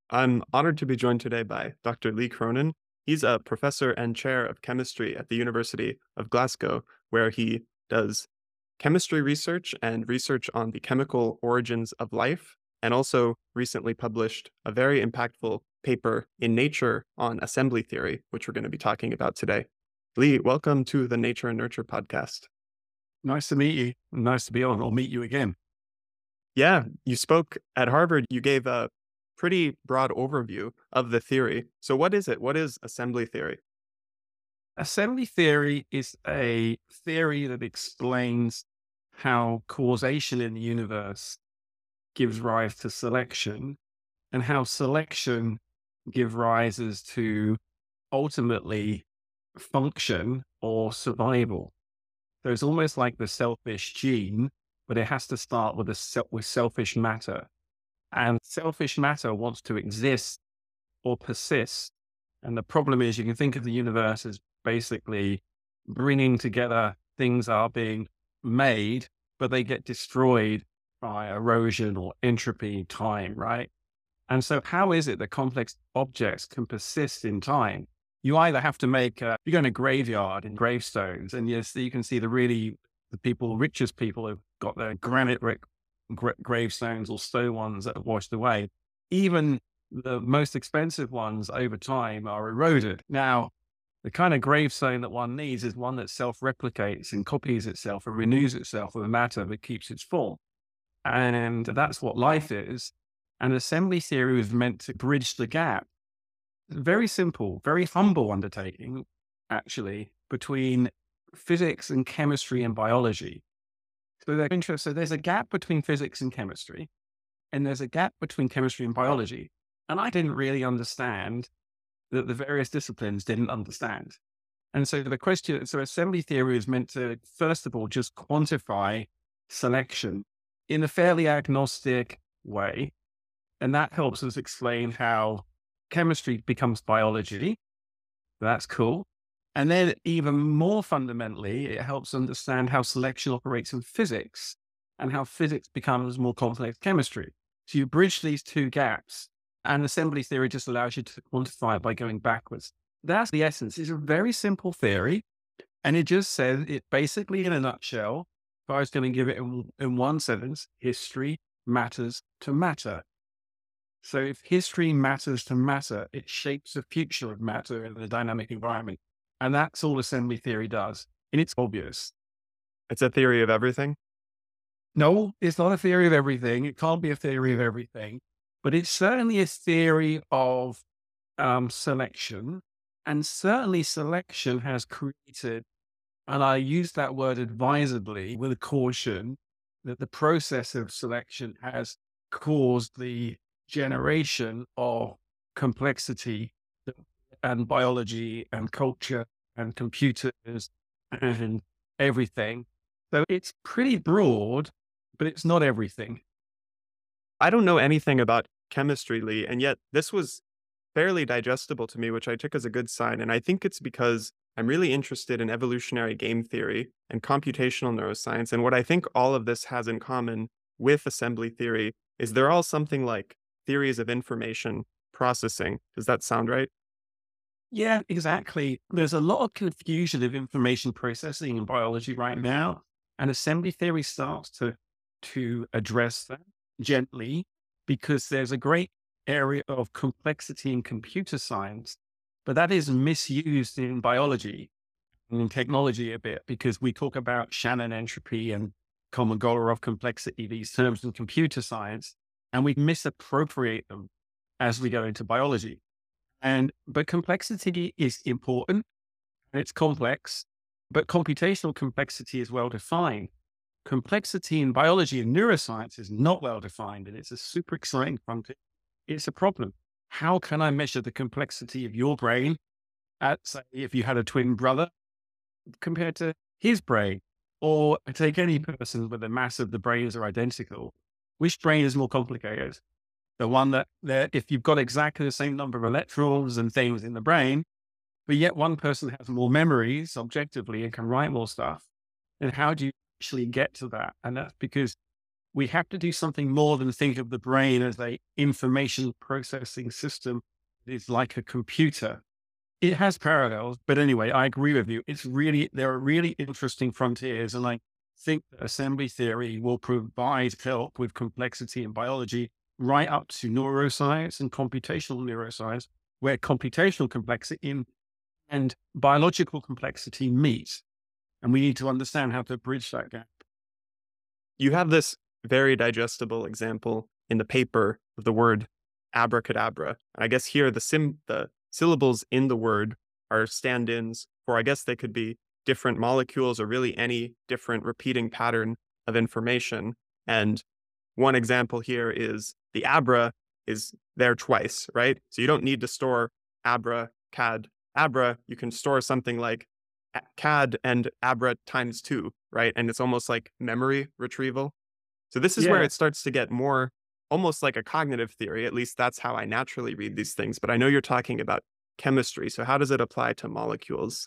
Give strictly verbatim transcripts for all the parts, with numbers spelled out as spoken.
I'm honored to be joined today by Doctor Lee Cronin. He's a professor and chair of chemistry at the University of Glasgow, where he does chemistry research and research on the chemical origins of life, and also recently published a very impactful paper in Nature on assembly theory, which we're going to be talking about today. Lee, welcome to the Nature and Nurture podcast. Nice to meet you. Nice to be on. I'll meet you again. Yeah, you spoke at Harvard. You gave a pretty broad overview of the theory. So, what is it? What is assembly theory? Assembly theory is a theory that explains how causation in the universe gives rise to selection and how selection gives rises to ultimately function or survival. So it's almost like the selfish gene, but it has to start with a se- with selfish matter. And selfish matter wants to exist or persist. And the problem is, you can think of the universe as basically bringing together things that are being made, but they get destroyed by erosion or entropy, time, right? And so, how is it that complex objects can persist in time? You either have to make, uh, you go in a graveyard in gravestones, and yes, you can see the really, the people, richest people have got their granite brick gra- gravestones or stone ones that are washed away. Even the most expensive ones over time are eroded. Now, the kind of gravestone that one needs is one that self-replicates and copies itself and renews itself with matter that keeps its form. And that's what life is. And assembly theory was meant to bridge the gap. Very simple, very humble undertaking, actually, between physics and chemistry and biology. So they're interested. So there's a gap between physics and chemistry, and there's a gap between chemistry and biology. And I didn't really understand that the various disciplines didn't understand. And so the question, so assembly theory is meant to, first of all, just quantify selection in a fairly agnostic way. And that helps us explain how chemistry becomes biology. That's cool. And then even more fundamentally, it helps understand how selection operates in physics and how physics becomes more complex chemistry. So you bridge these two gaps, and assembly theory just allows you to quantify it by going backwards. That's the essence. It's a very simple theory. And it just says it basically, in a nutshell, if I was going to give it in, in one sentence, history matters to matter. So if history matters to matter, it shapes the future of matter in the dynamic environment. And that's all assembly theory does. And it's obvious. It's a theory of everything. No, it's not a theory of everything. It can't be a theory of everything, but it's certainly a theory of um, selection. And certainly selection has created, and I use that word advisedly with a caution, that the process of selection has caused the generation of complexity and biology and culture and computers and everything. So it's pretty broad, but it's not everything. I don't know anything about chemistry, Lee, and yet this was fairly digestible to me, which I took as a good sign. And I think it's because I'm really interested in evolutionary game theory and computational neuroscience. And what I think all of this has in common with assembly theory is they're all something like theories of information processing. Does that sound right? Yeah, exactly. There's a lot of confusion of information processing in biology right now, and assembly theory starts to to address that gently because there's a great area of complexity in computer science, but that is misused in biology and in technology a bit because we talk about Shannon entropy and Kolmogorov complexity, these terms in computer science, and we misappropriate them as we go into biology. And but complexity is important and it's complex, but computational complexity is well defined. Complexity in biology and neuroscience is not well defined, and it's a super exciting frontier. It's a problem. How can I measure the complexity of your brain at, say, if you had a twin brother compared to his brain? Or take any person with the mass of the brains are identical. Which brain is more complicated? The one that, that if you've got exactly the same number of electrons and things in the brain, but yet one person has more memories objectively and can write more stuff. And how do you actually get to that? And that's because we have to do something more than think of the brain as a information processing system. It's like a computer. It has parallels, but anyway, I agree with you. It's really, there are really interesting frontiers. And I think that assembly theory will provide help with complexity in biology right up to neuroscience and computational neuroscience, where computational complexity in, and biological complexity meet. And we need to understand how to bridge that gap. You have this very digestible example in the paper of the word abracadabra. I guess here the sim the syllables in the word are stand-ins for, I guess they could be different molecules or really any different repeating pattern of information. And one example here is the abra is there twice, right? So you don't need to store abra, cad, abra. You can store something like cad and abra times two, right? And it's almost like memory retrieval. So this is where Yeah. it starts to get more almost like a cognitive theory. At least that's how I naturally read these things. But I know you're talking about chemistry. So how does it apply to molecules?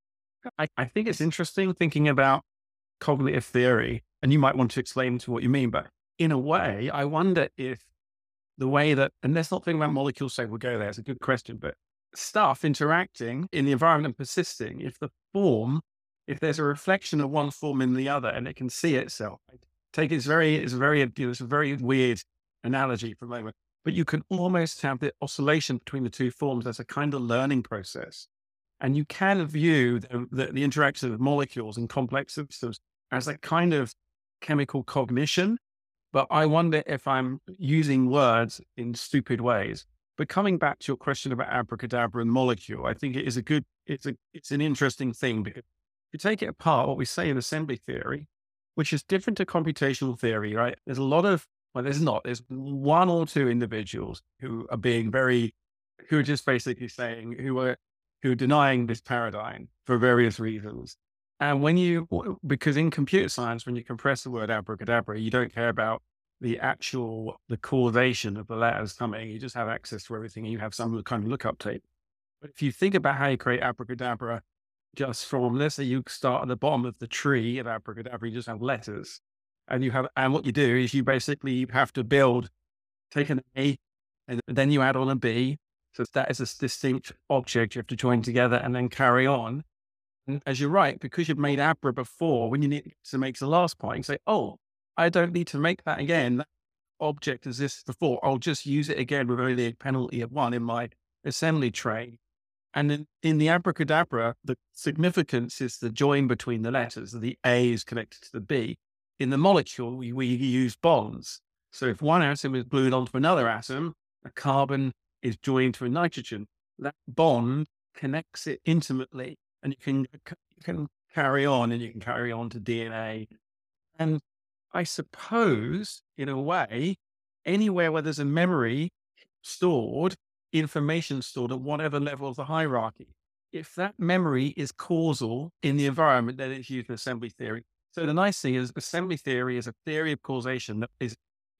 I, I think it's interesting thinking about cognitive theory, and you might want to explain to what you mean, but in a way, I wonder if the way that, and let's not think about molecules, so we'll go there, it's a good question, but stuff interacting in the environment and persisting, if the form, if there's a reflection of one form in the other and it can see itself, I take it's very, it's very, you know, it's a very weird analogy for a moment, but you can almost have the oscillation between the two forms as a kind of learning process. And you can view the, the, the interaction of molecules in complex systems as a kind of chemical cognition. But I wonder if I'm using words in stupid ways. But coming back to your question about abracadabra and molecule, I think it is a good, it's a, it's an interesting thing, because if you take it apart, what we say in assembly theory, which is different to computational theory, right? There's a lot of, well, there's not, there's one or two individuals who are being very, who are just basically saying, who are, who are denying this paradigm for various reasons. And when you, because in computer science, when you compress the word abracadabra, you don't care about the actual, the causation of the letters coming. You just have access to everything and you have some kind of lookup table. But if you think about how you create abracadabra, just from, let's say you start at the bottom of the tree of abracadabra, you just have letters. And you have, and what you do is you basically have to build, take an A, and then you add on a B. So that is a distinct object you have to join together and then carry on. And as you're right, because you've made abra before, when you need to make the last part, you say, oh, I don't need to make that again. That object exists before. I'll just use it again with only a penalty of one in my assembly tray. And in, in the abracadabra, the significance is the join between the letters. The A is connected to the B. In the molecule, we, we use bonds. So if one atom is glued onto another atom, a carbon is joined to a nitrogen. That bond connects it intimately, and you can you can carry on, and you can carry on to D N A. And I suppose, in a way, anywhere where there's a memory stored, information stored at whatever level of the hierarchy, if that memory is causal in the environment, then it's used in assembly theory. So the nice thing is assembly theory is a theory of causation that is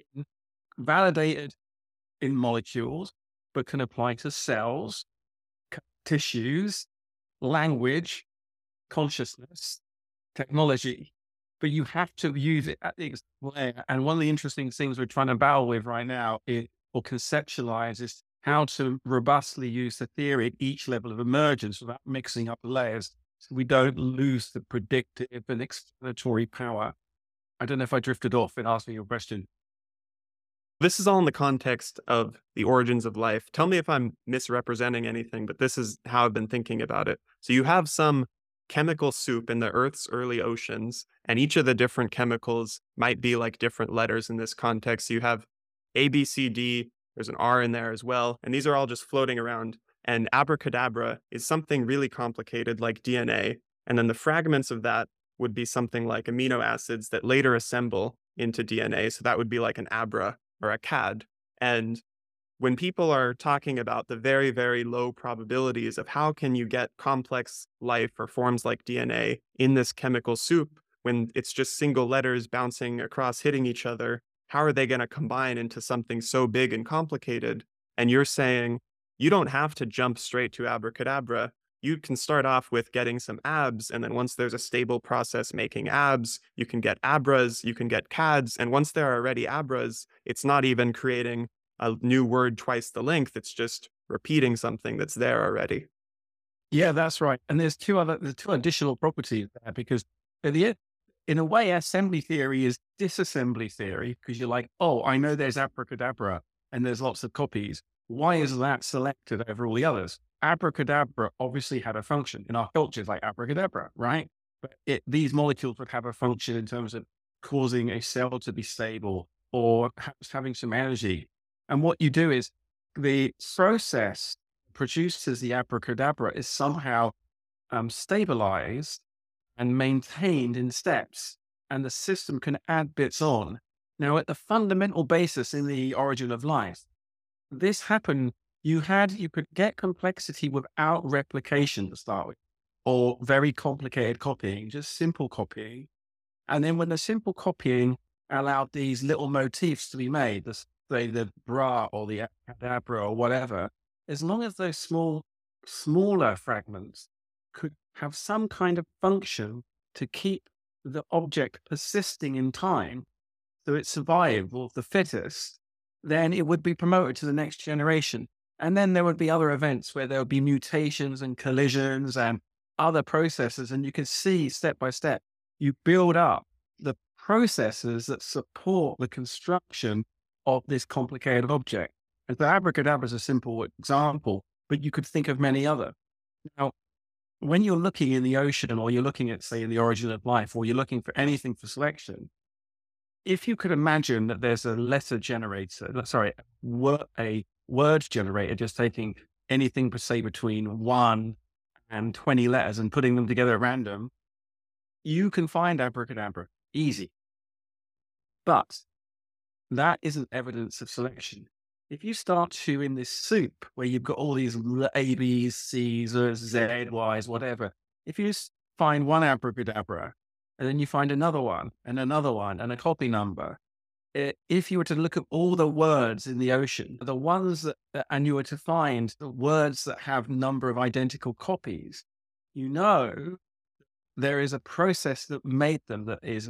validated in molecules, but can apply to cells, tissues, language, consciousness, technology. But you have to use it at the exact layer. And one of the interesting things we're trying to battle with right now is, or conceptualize, is how to robustly use the theory at each level of emergence without mixing up layers, so we don't lose the predictive and explanatory power. I don't know if I drifted off in asking your question. This is all in the context of the origins of life. Tell me if I'm misrepresenting anything, but this is how I've been thinking about it. So you have some chemical soup in the Earth's early oceans, and each of the different chemicals might be like different letters in this context. You have A, B, C, D, there's an R in there as well, and these are all just floating around. And abracadabra is something really complicated like D N A, and then the fragments of that would be something like amino acids that later assemble into D N A. So that would be like an abra or a cad. And when people are talking about the very, very low probabilities of how can you get complex life or forms like D N A in this chemical soup when it's just single letters bouncing across, hitting each other, how are they going to combine into something so big and complicated? And you're saying you don't have to jump straight to abracadabra. you can start off with getting some abs, and then once there's a stable process making abs, you can get abras, you can get cads, and once there are already abras, it's not even creating a new word twice the length, it's just repeating something that's there already. Yeah, that's right. And there's two other, there's two additional properties there because at the end, in a way, assembly theory is disassembly theory because you're like, oh, I know there's abracadabra and there's lots of copies. Why is that selected over all the others? Abracadabra obviously had a function in our cultures like abracadabra, right? But it, these molecules would have a function in terms of causing a cell to be stable or perhaps having some energy. And what you do is the process produces the abracadabra is somehow um, stabilized and maintained in steps, and the system can add bits on. Now, at the fundamental basis in the origin of life, this happened. You had you could get complexity without replication to start with, or very complicated copying, just simple copying. And then when the simple copying allowed these little motifs to be made, the, say the bra or the abracadabra or whatever, as long as those small, smaller fragments could have some kind of function to keep the object persisting in time, so it survived of the fittest, then it would be promoted to the next generation. And then there would be other events where there would be mutations and collisions and other processes. And you can see step by step, you build up the processes that support the construction of this complicated object. And so abracadabra is a simple example, but you could think of many other. Now, when you're looking in the ocean or you're looking at, say, the origin of life, or you're looking for anything for selection, if you could imagine that there's a letter generator, sorry, word, a word generator, just taking anything, per say, between one and twenty letters and putting them together at random, you can find abracadabra easy. But that isn't evidence of selection. If you start to, in this soup where you've got all these A, B's, C's, Z, Y's, whatever, if you find one abracadabra and then you find another one and another one and a copy number, it, if you were to look at all the words in the ocean, the ones that, and you were to find the words that have number of identical copies, you know, there is a process that made them that is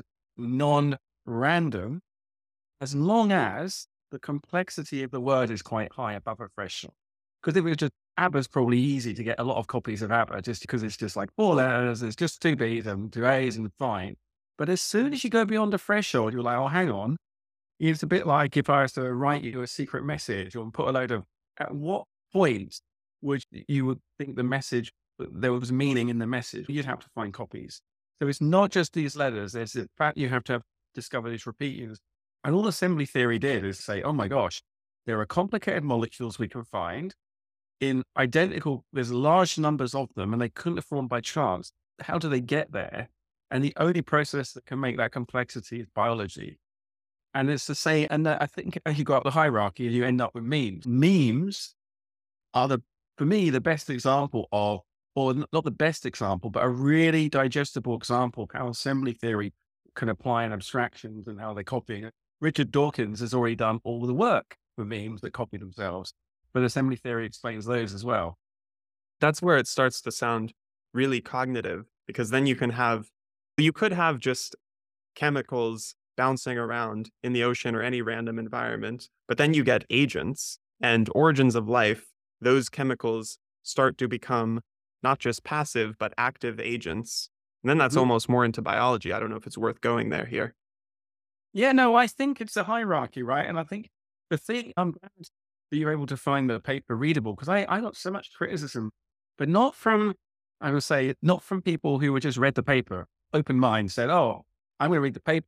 non-random, as long as the complexity of the word is quite high above a threshold. Because if it was just ABBA's probably easy to get a lot of copies of ABBA just because it's just like four letters, it's just two B's and two A's and fine. But as soon as you go beyond the threshold, you're like, oh, hang on. It's a bit like if I was to write you a secret message or put a load of, at what point would you would think the message, there was meaning in the message? You'd have to find copies. So it's not just these letters. There's the fact you have to have discover these repeatings. And all assembly theory did is say, oh my gosh, there are complicated molecules we can find in identical, there's large numbers of them and they couldn't have formed by chance. How do they get there? And the only process that can make that complexity is biology. And it's the same. And I think as you go up the hierarchy, you end up with memes. Memes are the, for me, the best example of, or not the best example, but a really digestible example of how assembly theory can apply in abstractions and how they copy it. Richard Dawkins has already done all the work for memes that copy themselves, but assembly theory explains those as well. That's where it starts to sound really cognitive, because then you can have, you could have just chemicals bouncing around in the ocean or any random environment, but then you get agents and origins of life. Those chemicals start to become not just passive, but active agents. And then that's Mhm. almost more into biology. I don't know if it's worth going there here. Yeah, no, I think it's a hierarchy, right? And I think the thing, I'm glad that you're able to find the paper readable because I, I got so much criticism, but not from, I would say, not from people who would just read the paper, open mind, said, oh, I'm going to read the paper.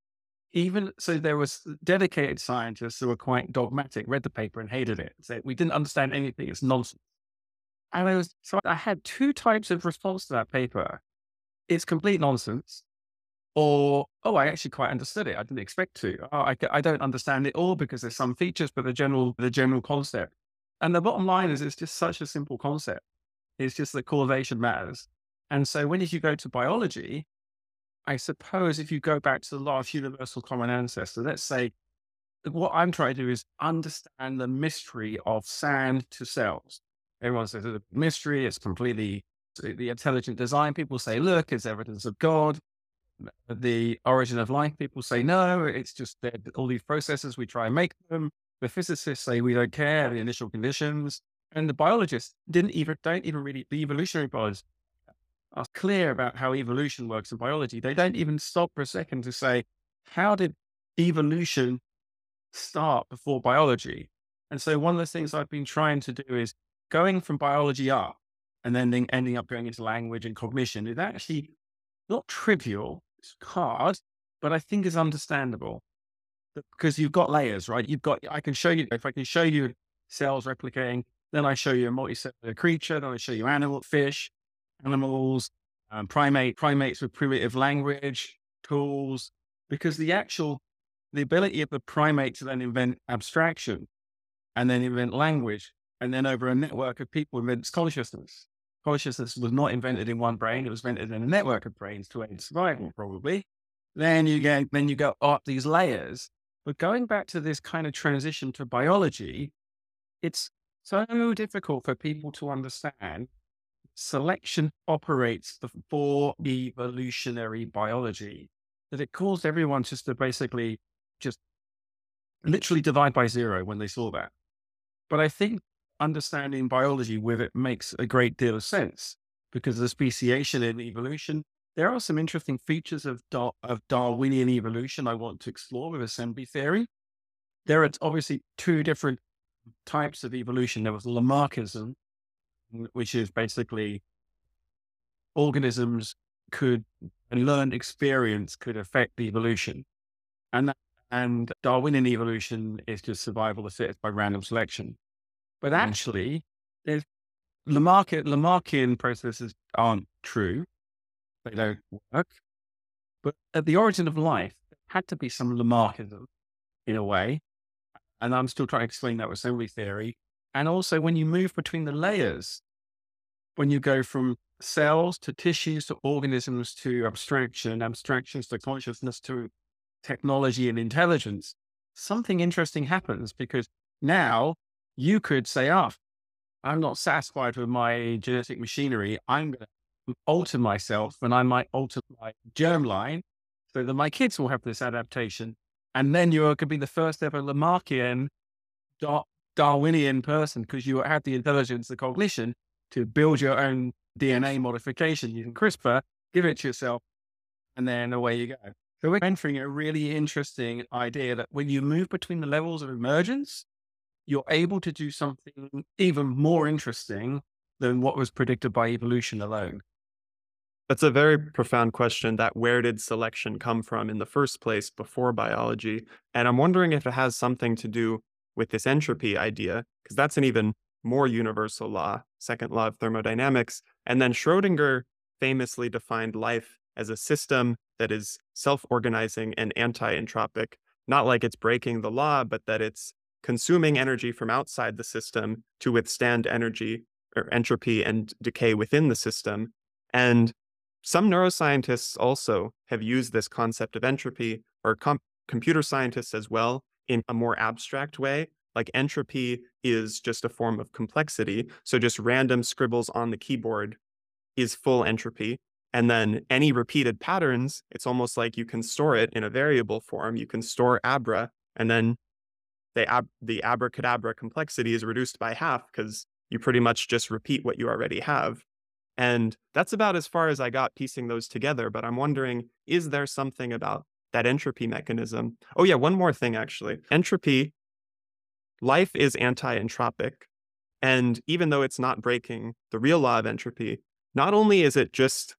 Even so, there was dedicated scientists who were quite dogmatic, read the paper and hated it, said, we didn't understand anything, it's nonsense. And I was, so I had two types of response to that paper. It's complete nonsense. Or, oh, I actually quite understood it. I didn't expect to. Oh, I, I don't understand it all because there's some features, but the general, the general concept. And the bottom line is it's just such a simple concept. It's just that causation matters. And so when you go to biology, I suppose if you go back to the last universal common ancestor, let's say what I'm trying to do is understand the mystery of sand to cells. Everyone says it's a mystery. It's completely the intelligent design people say, look, it's evidence of God. The origin of life people say, no, it's just that all these processes, we try and make them. The physicists say we don't care, the initial conditions. And the biologists didn't even, don't even really, the evolutionary biologists are clear about how evolution works in biology. They don't even stop for a second to say, how did evolution start before biology? And so one of the things I've been trying to do is going from biology up and then ending up going into language and cognition is actually not trivial. It's hard, but I think it's understandable because you've got layers, right? You've got, I can show you, if I can show you cells replicating, then I show you a multicellular creature, then I show you animal, fish, animals, um, primate, primates with primitive language, tools, because the actual, the ability of the primate to then invent abstraction and then invent language, and then over a network of people invent consciousness. Consciousness was not invented in one brain; it was invented in a network of brains to aid survival, probably. Then you get, then you go up these layers. But going back to this kind of transition to biology, it's so difficult for people to understand. Selection operates the for evolutionary biology that it caused everyone just to basically just literally divide by zero when they saw that. But I think understanding biology with it makes a great deal of sense because of the speciation in evolution. There are some interesting features of, Dar- of Darwinian evolution I want to explore with assembly theory. There are obviously two different types of evolution. There was Lamarckism, which is basically organisms could, and learned experience could affect the evolution. And, that, and Darwinian evolution is just survival of the fittest by random selection. But actually, there's Lamarck, Lamarckian processes aren't true. They don't work. But at the origin of life, there had to be some Lamarckism in a way. And I'm still trying to explain that with assembly theory. And also when you move between the layers, when you go from cells to tissues to organisms to abstraction, abstractions to consciousness to technology and intelligence, something interesting happens because now you could say, oh, I'm not satisfied with my genetic machinery. I'm going to alter myself and I might alter my germline so that my kids will have this adaptation. And then you could be the first ever Lamarckian Dar- Darwinian person because you have the intelligence, the cognition to build your own D N A modification using CRISPR, give it to yourself, and then away you go. So we're entering a really interesting idea that when you move between the levels of emergence, you're able to do something even more interesting than what was predicted by evolution alone. That's a very profound question, that where did selection come from in the first place before biology? And I'm wondering if it has something to do with this entropy idea, because that's an even more universal law, second law of thermodynamics. And then Schrödinger famously defined life as a system that is self-organizing and anti-entropic, not like it's breaking the law, but that it's consuming energy from outside the system to withstand energy or entropy and decay within the system. And some neuroscientists also have used this concept of entropy, or com- computer scientists as well, in a more abstract way. Like entropy is just a form of complexity. So just random scribbles on the keyboard is full entropy. And then any repeated patterns, it's almost like you can store it in a variable form. You can store abra, and then the, ab- the abracadabra complexity is reduced by half because you pretty much just repeat what you already have. And that's about as far as I got piecing those together. But I'm wondering, is there something about that entropy mechanism? Oh yeah, one more thing actually. Entropy, life is anti-entropic. And even though it's not breaking the real law of entropy, not only is it just,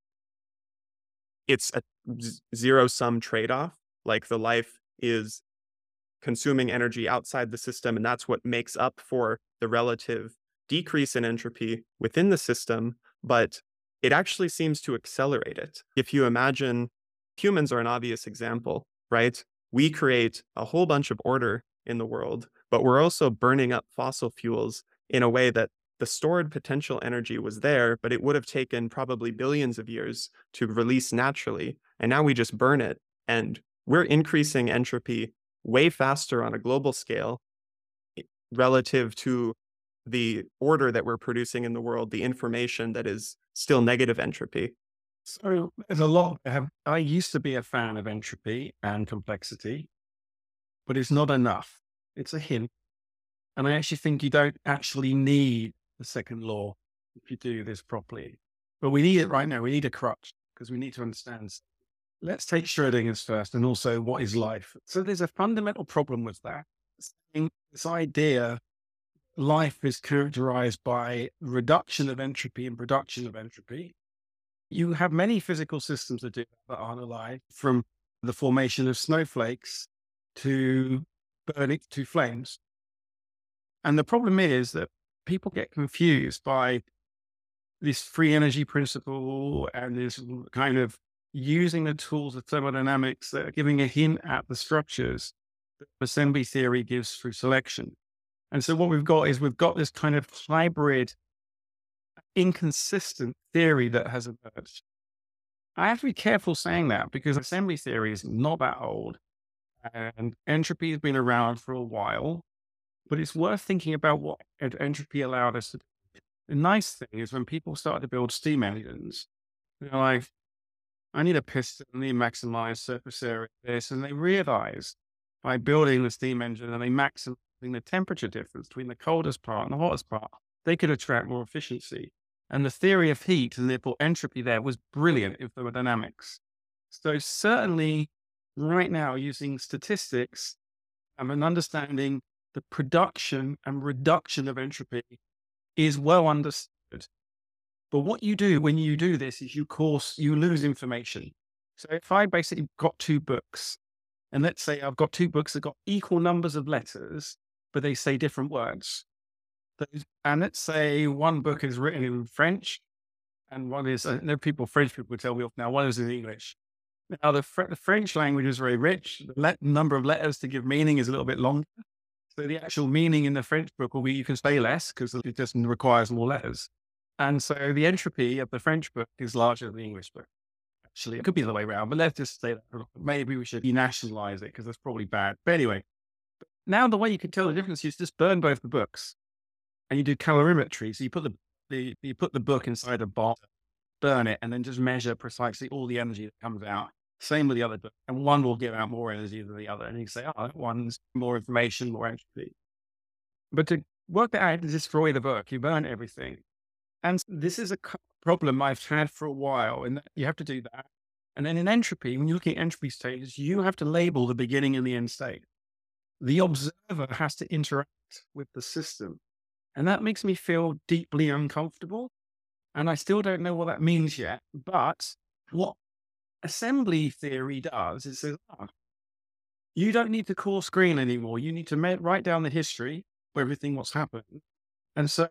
it's a zero-sum trade-off, like the life is consuming energy outside the system, and that's what makes up for the relative decrease in entropy within the system, but it actually seems to accelerate it. If you imagine, humans are an obvious example, right? We create a whole bunch of order in the world, but we're also burning up fossil fuels in a way that the stored potential energy was there, but it would have taken probably billions of years to release naturally. And now we just burn it, and we're increasing entropy way faster on a global scale relative to the order that we're producing in the world, the information that is still negative entropy? So there's a lot. Um, I used to be a fan of entropy and complexity, but it's not enough. It's a hint. And I actually think you don't actually need the second law if you do this properly. But we need it right now. We need a crutch because we need to understand. Let's take Schrodinger's first and also what is life. So there's a fundamental problem with that. Saying This idea life is characterized by reduction of entropy and production of entropy. You have many physical systems that do that that aren't alive, from the formation of snowflakes to burning to flames. And the problem is that people get confused by this free energy principle and this kind of using the tools of thermodynamics that are giving a hint at the structures that assembly theory gives through selection. And so what we've got is we've got this kind of hybrid, inconsistent theory that has emerged. I have to be careful saying that because assembly theory is not that old and entropy has been around for a while, but it's worth thinking about what en- entropy allowed us to do. The nice thing is when people started to build steam engines, they're like, I need a piston, I need maximize surface area, this, and they realized by building the steam engine and they maximizing the temperature difference between the coldest part and the hottest part, they could attract more efficiency. And the theory of heat and therefore entropy there was brilliant in thermodynamics. So certainly right now using statistics and an understanding the production and reduction of entropy is well understood. But what you do when you do this is you course, you lose information. So if I basically got two books, and let's say I've got two books that got equal numbers of letters, but they say different words. Those- And let's say one book is written in French and one is, uh, there are people, French people would tell me off now, one is in English. Now the, Fr- the French language is very rich. The le- number of letters to give meaning is a little bit longer. So the actual meaning in the French book will be you can say less because it just requires more letters. And so the entropy of the French book is larger than the English book. Actually, it could be the other way around, but let's just say that maybe we should denationalize it because that's probably bad. But anyway, now the way you can tell the difference is just burn both the books and you do calorimetry. So you put the, the you put the book inside a box, burn it, and then just measure precisely all the energy that comes out. Same with the other book. And one will give out more energy than the other. And you say, oh, that one's more information, more entropy. But to work that out to destroy the book, you burn everything. And this is a c- problem I've had for a while. And you have to do that. And then in entropy, when you're looking at entropy states, you have to label the beginning and the end state. The observer has to interact with the system. And that makes me feel deeply uncomfortable. And I still don't know what that means yet. But what assembly theory does is says, oh, you don't need to coarse grain anymore. You need to ma- write down the history of everything what's happened. And so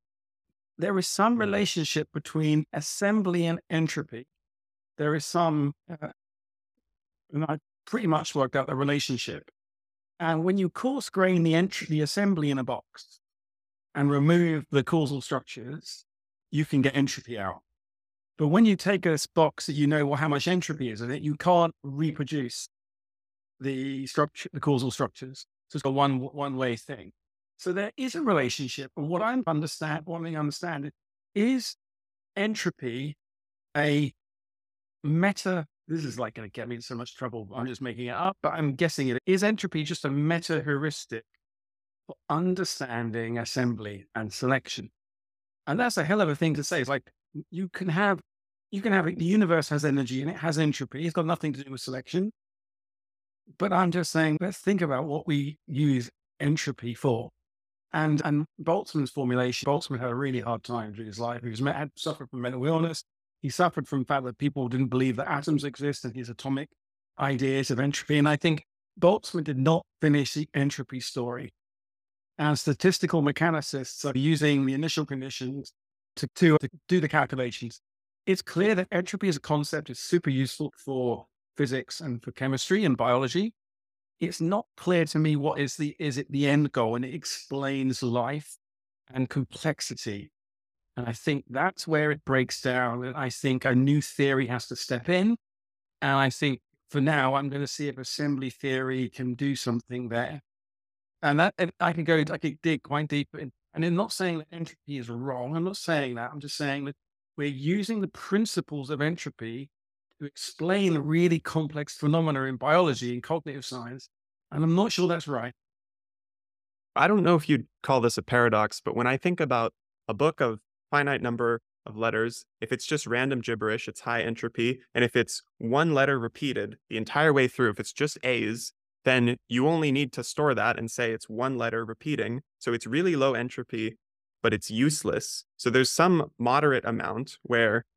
there is some relationship between assembly and entropy. There is some, uh, and I pretty much worked out the relationship. And when you coarse grain the entry, the assembly in a box and remove the causal structures, you can get entropy out. But when you take a box that you know well, how much entropy is in it, you can't reproduce the structure, the causal structures. So it's a one one way thing. So there is a relationship. And what I'm understand, wanting to understand is entropy a meta. This is like going to get me in so much trouble. I'm just making it up, but I'm guessing it is entropy just a meta heuristic for understanding assembly and selection. And that's a hell of a thing to say. It's like you can have, you can have it, the universe has energy and it has entropy. It's got nothing to do with selection. But I'm just saying, let's think about what we use entropy for. And and Boltzmann's formulation, Boltzmann had a really hard time through his life. He was had suffered from mental illness. He suffered from the fact that people didn't believe that atoms exist and his atomic ideas of entropy. And I think Boltzmann did not finish the entropy story. And statistical mechanicists are using the initial conditions to, to, to do the calculations. It's clear that entropy as a concept is super useful for physics and for chemistry and biology. It's not clear to me what is the is it the end goal, and it explains life and complexity. And I think that's where it breaks down. And I think a new theory has to step in. And I think for now, I'm going to see if assembly theory can do something there. And that and I could go, I could dig quite deep in And I'm not saying that entropy is wrong. I'm not saying that. I'm just saying that we're using the principles of entropy to explain really complex phenomena in biology and cognitive science. And I'm not sure that's right. I don't know if you'd call this a paradox, but when I think about a book of finite number of letters, if it's just random gibberish, it's high entropy. And if it's one letter repeated the entire way through, if it's just A's, then you only need to store that and say it's one letter repeating. So it's really low entropy, but it's useless. So there's some moderate amount where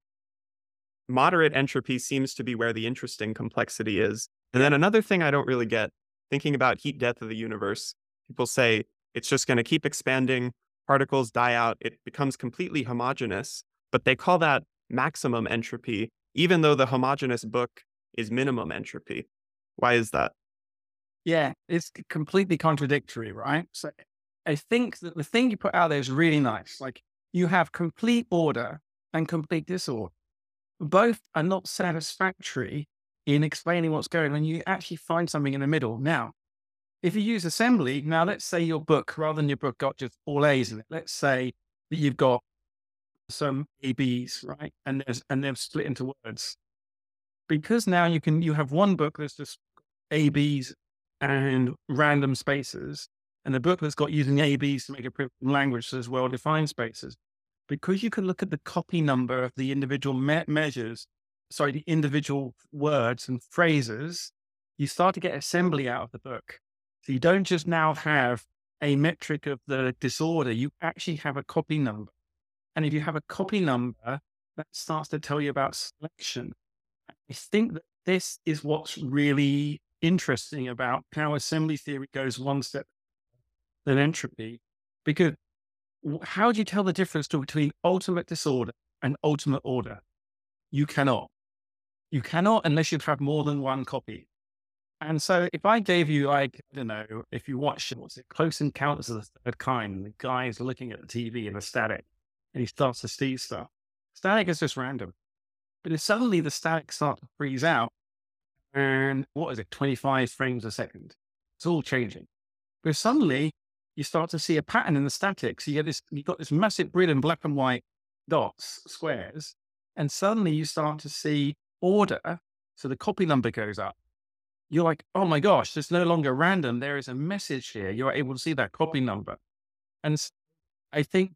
moderate entropy seems to be where the interesting complexity is. And then another thing I don't really get, thinking about heat death of the universe, people say it's just going to keep expanding, particles die out, it becomes completely homogeneous, but they call that maximum entropy, even though the homogeneous book is minimum entropy. Why is that? Yeah, it's completely contradictory, right? So I think that the thing you put out there is really nice. Like you have complete order and complete disorder. Both are not satisfactory in explaining what's going on. You actually find something in the middle. Now, if you use assembly, now let's say your book, rather than your book got just all A's in it, let's say that you've got some A B's, right? And there's, and they're split into words. Because now you can, you have one book that's just A B's and random spaces, and the book that's got using A B's to make a primitive language, so there's well-defined spaces. Because you can look at the copy number of the individual me- measures, sorry, the individual words and phrases, you start to get assembly out of the book. So you don't just now have a metric of the disorder, you actually have a copy number. And if you have a copy number, that starts to tell you about selection. I think that this is what's really interesting about how assembly theory goes one step than entropy, because how do you tell the difference between ultimate disorder and ultimate order? You cannot. You cannot unless you have more than one copy. And so if I gave you, like, I don't know, if you watch, what's it, Close Encounters of the Third Kind, and the guy is looking at the T V in a static, and he starts to see stuff. Static is just random. But if suddenly the static starts to freeze out, and what is it, twenty-five frames a second, it's all changing. But suddenly you start to see a pattern in the static. So you get this, you've got this massive grid in black and white dots, squares, and suddenly you start to see order. So the copy number goes up. You're like, oh my gosh, it's no longer random. There is a message here. You're able to see that copy number. And I think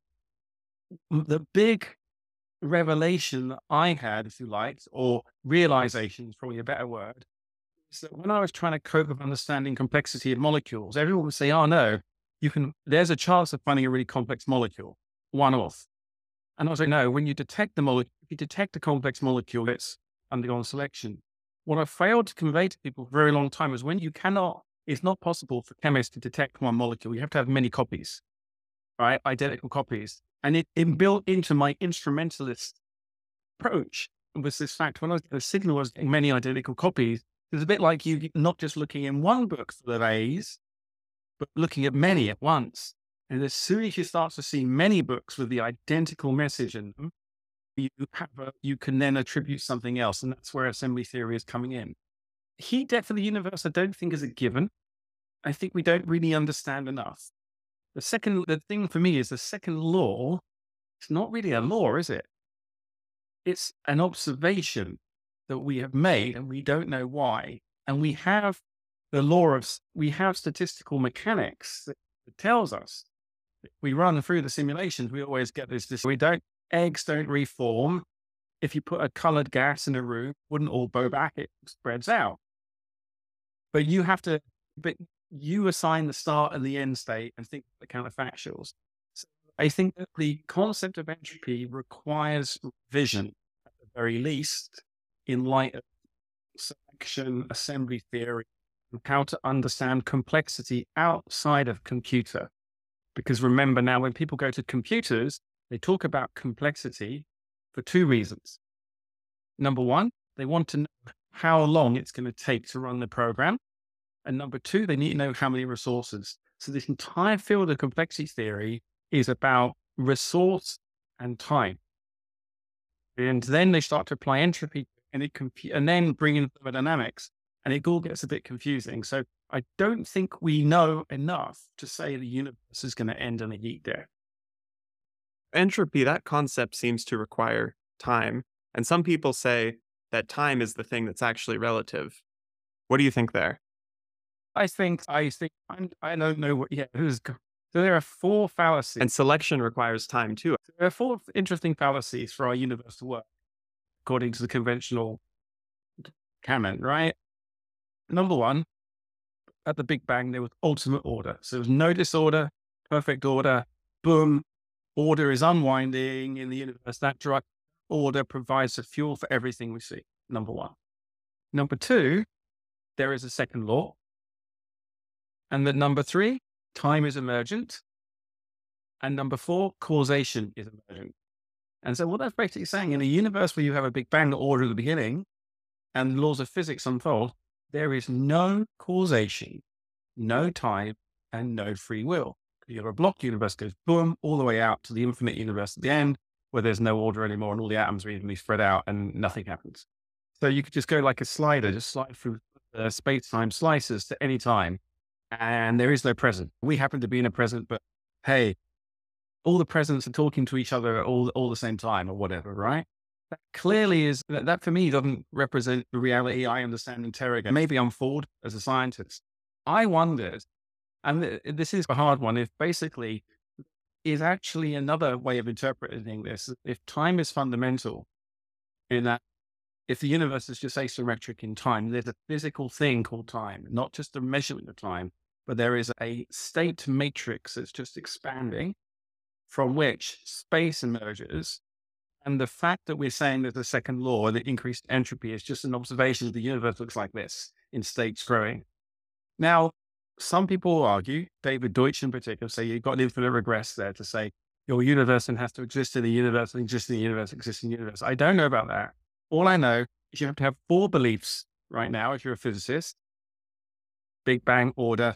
the big revelation that I had, if you like, or realization is probably a better word, is that when I was trying to cope with understanding complexity of molecules, everyone would say, oh no, you can, there's a chance of finding a really complex molecule, one off. And I was like, no, when you detect the molecule, if you detect a complex molecule, it's undergone selection. What I failed to convey to people for a very long time is when you cannot, it's not possible for chemists to detect one molecule. You have to have many copies, right? Identical copies. And it, it built into my instrumentalist approach was this fact when I was, the signal was getting many identical copies. It's a bit like you not just looking in one book for the A's, but looking at many at once. And as soon as you start to see many books with the identical message in them, you have a, you can then attribute something else. And that's where assembly theory is coming in. Heat death of the universe, I don't think is a given. I think we don't really understand enough. The second, the thing for me is the second law. It's not really a law, is it? It's an observation that we have made and we don't know why. And we have the law of, we have statistical mechanics that, that tells us. We run through the simulations, we always get this, this, we don't, eggs don't reform. If you put a colored gas in a room, it wouldn't all bow back, it spreads out. But you have to, but you assign the start and the end state and think the counterfactuals. So I think that the concept of entropy requires vision, at the very least, in light of selection, assembly theory, and how to understand complexity outside of computer. Because remember now, when people go to computers, they talk about complexity for two reasons. Number one, they want to know how long it's going to take to run the program. And number two, they need to know how many resources. So this entire field of complexity theory is about resource and time. And then they start to apply entropy and it compu- and then bring in thermodynamics, and it all gets a bit confusing. So I don't think we know enough to say the universe is going to end in a heat death. Entropy, that concept seems to require time. And some people say that time is the thing that's actually relative. What do you think there? I think, I think, I'm, I don't know what, yeah, who's, go- so there are four fallacies. And selection requires time too. There are four interesting fallacies for our universe to work, according to the conventional canon, right? Number one, at the Big Bang, there was ultimate order. So there was no disorder, perfect order, boom, order is unwinding in the universe. That direct order provides the fuel for everything we see, number one. Number two, there is a second law. And then number three, time is emergent. And number four, causation is emergent. And so what that's basically saying, in a universe where you have a Big Bang order at the beginning and laws of physics unfold, there is no causation, no time, and no free will. You have a block universe goes boom, all the way out to the infinite universe at the end, where there's no order anymore and all the atoms are evenly spread out and nothing happens. So you could just go like a slider, just slide through uh, space-time slices to any time, and there is no present. We happen to be in a present, but hey, all the presents are talking to each other all, all the same time or whatever, right? That clearly is, that, that for me doesn't represent the reality I understand in Terra. Maybe I'm fooled as a scientist. I wondered, and th- this is a hard one, if basically is actually another way of interpreting this. If time is fundamental, in that if the universe is just asymmetric in time, there's a physical thing called time, not just a measurement of time, but there is a state matrix that's just expanding from which space emerges. And the fact that we're saying there's a second law and that increased entropy is just an observation that the universe looks like this in states growing. Now, some people argue, David Deutsch in particular, say you've got an infinite regress there to say your universe and has to exist in the universe and exist in the universe, exist in the universe. I don't know about that. All I know is you have to have four beliefs right now if you're a physicist: Big Bang order,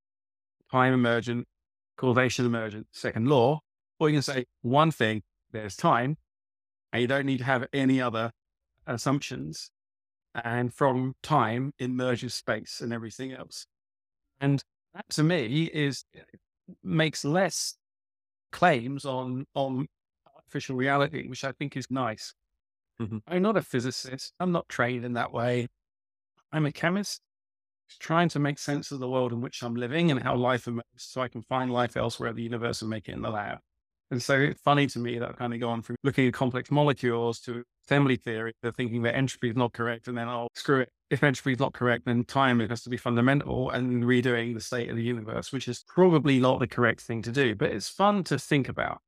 time emergent, causation emergent, second law. Or you can say one thing, there's time, and you don't need to have any other assumptions. And from time emerges space and everything else. And that to me is makes less claims on on artificial reality, which I think is nice. Mm-hmm. I'm not a physicist. I'm not trained in that way. I'm a chemist trying to make sense of the world in which I'm living and how life emerges so I can find life elsewhere in the universe and make it in the lab. And so it's funny to me that I've kind of gone from looking at complex molecules to assembly theory, to thinking that entropy is not correct. And then, oh, screw it. If entropy is not correct, then time has to be fundamental, and redoing the state of the universe, which is probably not the correct thing to do. But it's fun to think about.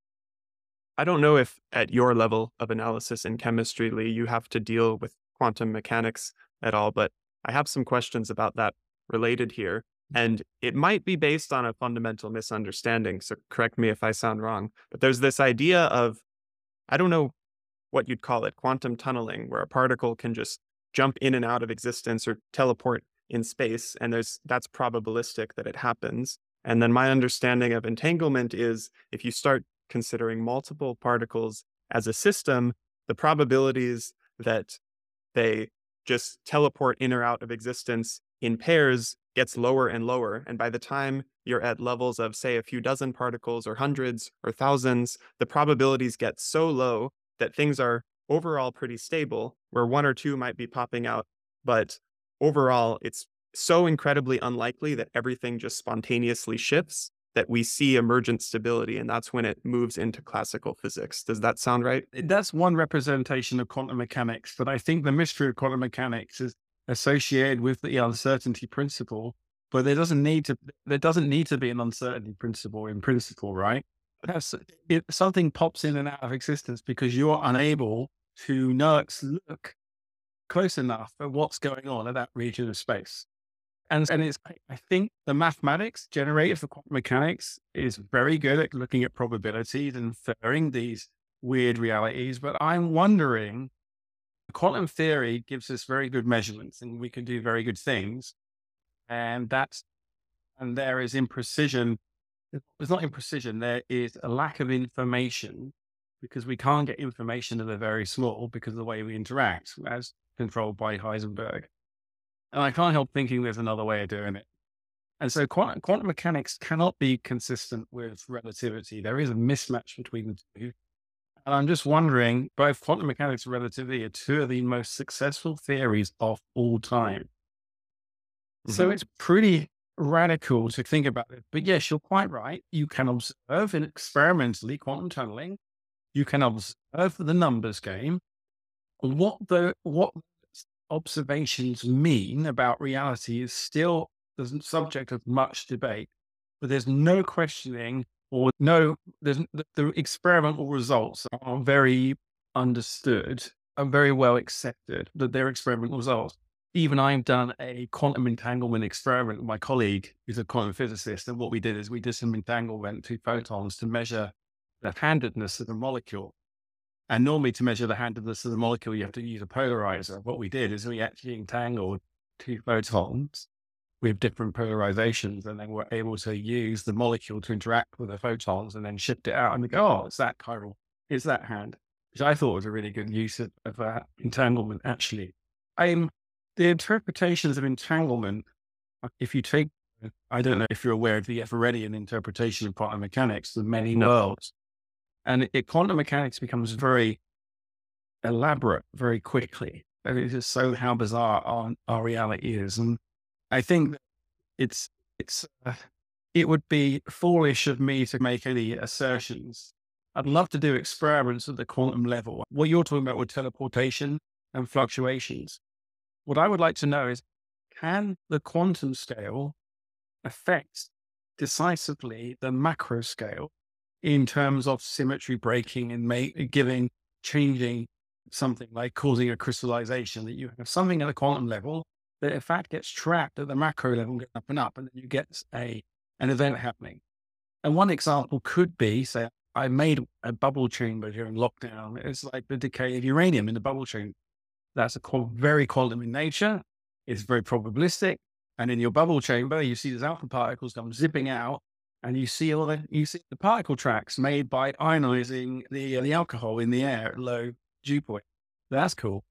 I don't know if at your level of analysis in chemistry, Lee, you have to deal with quantum mechanics at all, but I have some questions about that related here. And it might be based on a fundamental misunderstanding, so correct me if I sound wrong. But there's this idea of, I don't know what you'd call it, quantum tunneling, where a particle can just jump in and out of existence or teleport in space, and there's that's probabilistic that it happens. And then my understanding of entanglement is if you start considering multiple particles as a system, the probabilities that they just teleport in or out of existence in pairs gets lower and lower. And by the time you're at levels of, say, a few dozen particles or hundreds or thousands, the probabilities get so low that things are overall pretty stable, where one or two might be popping out. But overall, it's so incredibly unlikely that everything just spontaneously shifts that we see emergent stability. And that's when it moves into classical physics. Does that sound right? That's one representation of quantum mechanics, but I think the mystery of quantum mechanics is associated with the uncertainty principle, but there doesn't need to, there doesn't need to be an uncertainty principle in principle, right? That's, if something pops in and out of existence because you're unable to look close enough at what's going on in that region of space. And, and it's, I think the mathematics generated for quantum mechanics is very good at looking at probabilities and inferring these weird realities. But I'm wondering, quantum theory gives us very good measurements and we can do very good things. And that's, and there is imprecision. It's not imprecision. There is a lack of information because we can't get information that are very small because of the way we interact as controlled by Heisenberg. And I can't help thinking there's another way of doing it. And so quantum, quantum mechanics cannot be consistent with relativity. There is a mismatch between the two. And I'm just wondering, both quantum mechanics and relativity are two of the most successful theories of all time. Mhm. So it's pretty radical to think about it. But yes, you're quite right. You can observe in experimentally quantum tunneling. You can observe the numbers game. What the what observations mean about reality is still the subject of much debate. But there's no questioning or no, there's the, the experimental results are very understood and very well accepted that they're experimental results. Even I've done a quantum entanglement experiment with my colleague who's a quantum physicist. And what we did is we did some entanglement to photons to measure the handedness of a molecule. And normally to measure the handedness of the molecule, you have to use a polarizer. What we did is we actually entangled two photons with different polarizations, and then we're able to use the molecule to interact with the photons and then shift it out and we go, oh, it's that chiral, it's that hand, which I thought was a really good use of, of uh, entanglement, actually. Um, the interpretations of entanglement, uh, if you take, I don't know if you're aware of the Everettian interpretation of quantum mechanics, the many No. worlds, and it, quantum mechanics becomes very elaborate very quickly. And it's just so how bizarre our, our reality is. And I think it's, it's, uh, it would be foolish of me to make any assertions. I'd love to do experiments at the quantum level. What you're talking about with teleportation and fluctuations. What I would like to know is, can the quantum scale affect decisively the macro scale in terms of symmetry breaking and make, giving, changing something like causing a crystallization, that you have something at a quantum level that in fact gets trapped at the macro level, get up and up, and then you get a, an event happening. And one example could be, say, I made a bubble chamber during lockdown. It's like the decay of uranium in the bubble chamber. That's a qu- very quantum in nature. It's very probabilistic. And in your bubble chamber, you see these alpha particles come zipping out, and you see all the you see the particle tracks made by ionizing the uh, the alcohol in the air at low dew point. That's cool.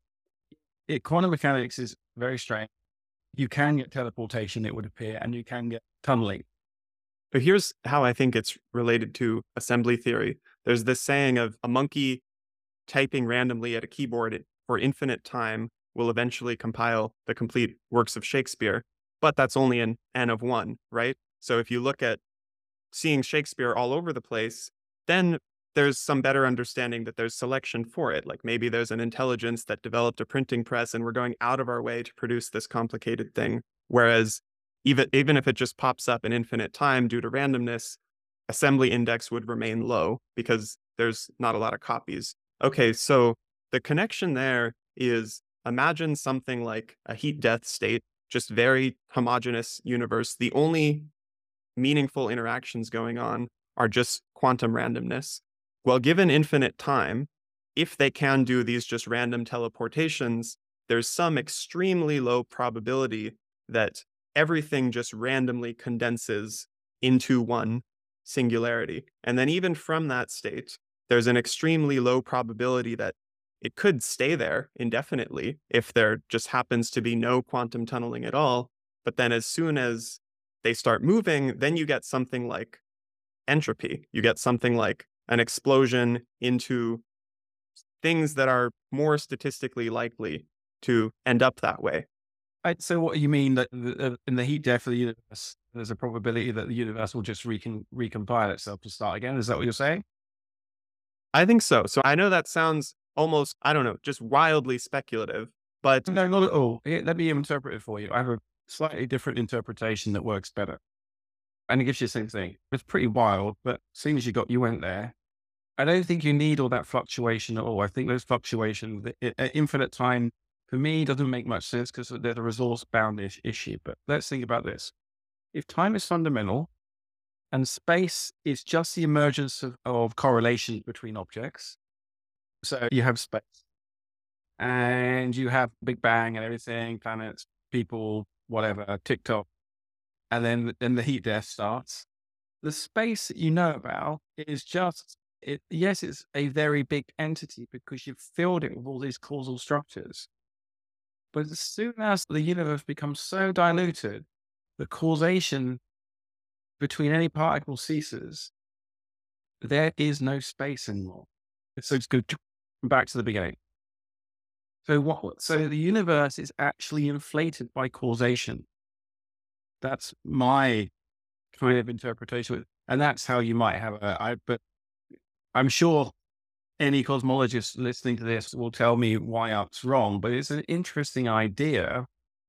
It, quantum mechanics is very strange. You can get teleportation, it would appear, and you can get tunneling. But here's how I think it's related to assembly theory. There's this saying of a monkey typing randomly at a keyboard for infinite time will eventually compile the complete works of Shakespeare, but that's only an n of one, right? So if you look at seeing Shakespeare all over the place, then there's some better understanding that there's selection for it. Like maybe there's an intelligence that developed a printing press and we're going out of our way to produce this complicated thing. Whereas even, even if it just pops up in infinite time due to randomness, assembly index would remain low because there's not a lot of copies. Okay, so the connection there is, imagine something like a heat death state, just very homogeneous universe. The only meaningful interactions going on are just quantum randomness. Well, given infinite time, if they can do these just random teleportations, there's some extremely low probability that everything just randomly condenses into one singularity. And then even from that state, there's an extremely low probability that it could stay there indefinitely if there just happens to be no quantum tunneling at all. But then as soon as they start moving, then you get something like entropy. You get something like an explosion into things that are more statistically likely to end up that way. I, so what you mean that the, in the heat death of the universe, there's a probability that the universe will just recon, recompile itself to start again? Is that what you're saying? I think so. So I know that sounds almost, I don't know, just wildly speculative, but No, not at all. Here, let me interpret it for you. I have a slightly different interpretation that works better. And it gives you the same thing. It's pretty wild, but as soon as you got, you went there. I don't think you need all that fluctuation at all. I think those fluctuations, at infinite time, for me, doesn't make much sense because there's a resource boundish issue. But let's think about this. If time is fundamental and space is just the emergence of, of correlation between objects, so you have space and you have Big Bang and everything, planets, people, whatever, TikTok, and then, then the heat death starts. The space that you know about is just, it, yes, it's a very big entity because you've filled it with all these causal structures. But as soon as the universe becomes so diluted the causation between any particle ceases, there is no space anymore. So it's go back to the beginning. So what? So the universe is actually inflated by causation. That's my kind of interpretation, and that's how you might have a. I, but I'm sure any cosmologist listening to this will tell me why that's wrong. But it's an interesting idea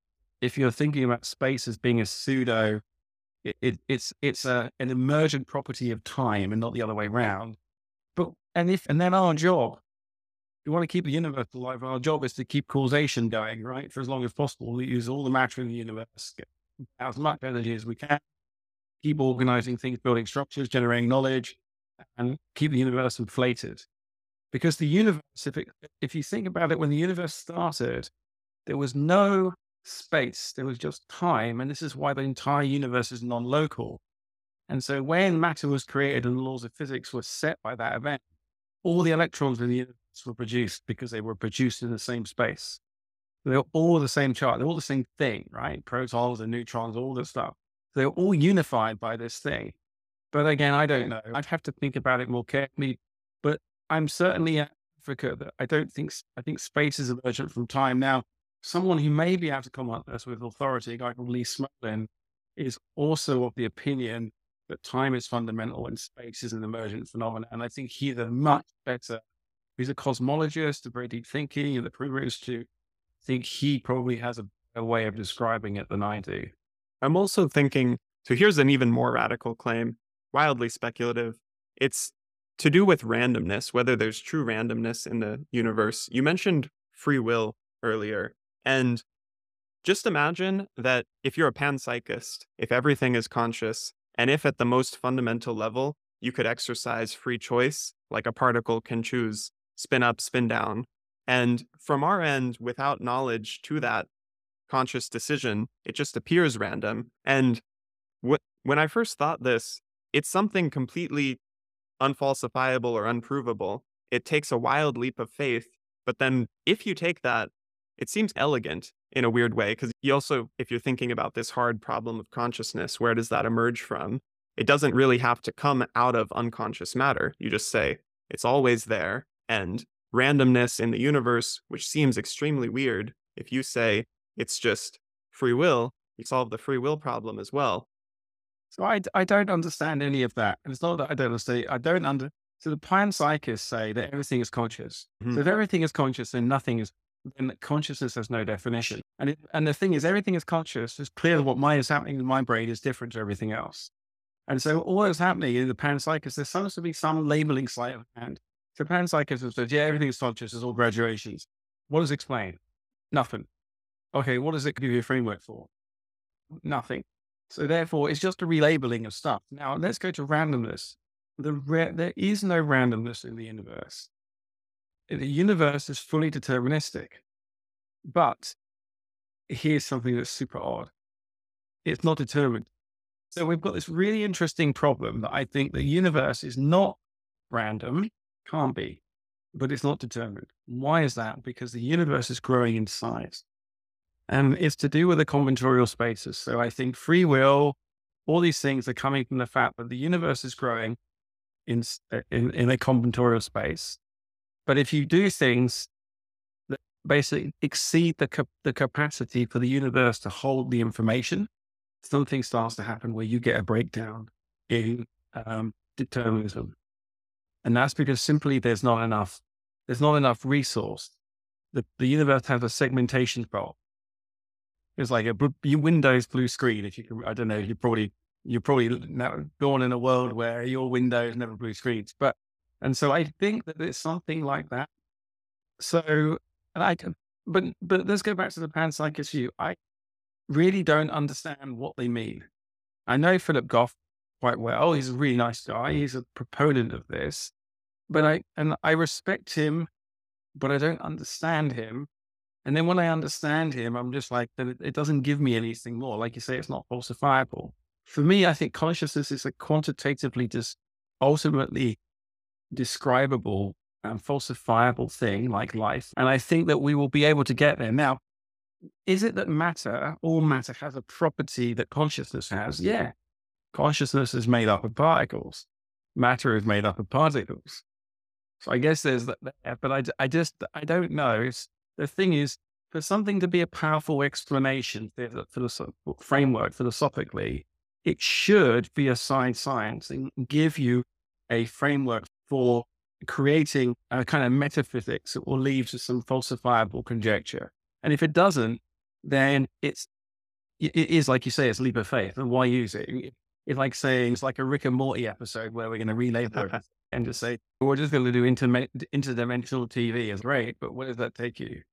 if you're thinking about space as being a pseudo. It, it, it's it's a, an emergent property of time and not the other way around. But and if and then our job, if you want to keep the universe alive, our job is to keep causation going, right, for as long as possible. We use all the matter in the universe, get as much energy as we can, keep organizing things, building structures, generating knowledge, and keep the universe inflated. Because the universe, if it, if you think about it, when the universe started, there was no space, there was just time. And this is why the entire universe is non-local. And so when matter was created and the laws of physics were set by that event, all the electrons in the universe were produced because they were produced in the same space. They're all the same chart. They're all the same thing, right? Protons and neutrons, all this stuff. They're all unified by this thing. But again, I don't know. I'd have to think about it more carefully. But I'm certainly an advocate that I don't think, I think space is emergent from time. Now, someone who may be able to come up with this with authority, a guy called Lee Smolin, is also of the opinion that time is fundamental and space is an emergent phenomenon. And I think he's a much better, he's a cosmologist, a very deep thinking, and the previous to think he probably has a, a way of describing it than I do. I'm also thinking, so here's an even more radical claim, wildly speculative. It's to do with randomness, whether there's true randomness in the universe. You mentioned free will earlier, and just imagine that if you're a panpsychist, if everything is conscious, and if at the most fundamental level, you could exercise free choice, like a particle can choose spin up, spin down. And from our end, without knowledge to that conscious decision, it just appears random. And wh- when I first thought this, it's something completely unfalsifiable or unprovable. It takes a wild leap of faith. But then if you take that, it seems elegant in a weird way, because you also, if you're thinking about this hard problem of consciousness, where does that emerge from? It doesn't really have to come out of unconscious matter. You just say it's always there. And randomness in the universe, which seems extremely weird, if you say it's just free will, you solve the free will problem as well. So I, I don't understand any of that. And it's not that I don't understand. I don't under. So the panpsychists say that everything is conscious. Mm-hmm. So if everything is conscious, then nothing is. Then consciousness has no definition. And it, and the thing is, everything is conscious. It's clear that what mine is happening in my brain is different to everything else. And so all that's happening in the panpsychist, there seems to be some labeling sleight of hand. So panpsychist says, yeah, everything is conscious. It's all graduations. What does it explain? Nothing. Okay, what does it give you a framework for? Nothing. So therefore, it's just a relabeling of stuff. Now, let's go to randomness. The ra- there is no randomness in the universe. The universe is fully deterministic. But here's something that's super odd. It's not determined. So we've got this really interesting problem that I think the universe is not random, can't be, but it's not determined. Why is that? Because the universe is growing in size. And it's to do with the combinatorial spaces. So I think free will, all these things are coming from the fact that the universe is growing in, in, in a combinatorial space. But if you do things that basically exceed the, cap- the capacity for the universe to hold the information, something starts to happen where you get a breakdown in um, determinism. And that's because simply there's not enough, there's not enough resource. The, the universe has a segmentation problem. It's like a bl- Windows blue screen. If you can, I don't know, you probably, you're probably born in a world where your Windows never blue screens. But, and so I think that it's something like that. So, and I can, but, but let's go back to the panpsychist view. I really don't understand what they mean. I know Philip Goff quite well. He's a really nice guy. He's a proponent of this, but I, and I respect him, but I don't understand him. And then when I understand him, I'm just like, that it, it doesn't give me anything more. Like you say, it's not falsifiable. For me, I think consciousness is a quantitatively just ultimately describable and falsifiable thing like life. And I think that we will be able to get there. Now, is it that matter, all matter has a property that consciousness has? Yeah. Consciousness is made up of particles. Matter is made up of particles. So I guess there's that, there, but I, I just, I don't know. It's, the thing is, for something to be a powerful explanation, there's a philosoph- framework philosophically, it should be a science science and give you a framework for creating a kind of metaphysics that will lead to some falsifiable conjecture. And if it doesn't, then it's, it it is like you say, it's a leap of faith. And why use it? It- It's like saying, it's like a Rick and Morty episode where we're going to relabel it and just say, we're just going to do interme- interdimensional T V is great, but where does that take you?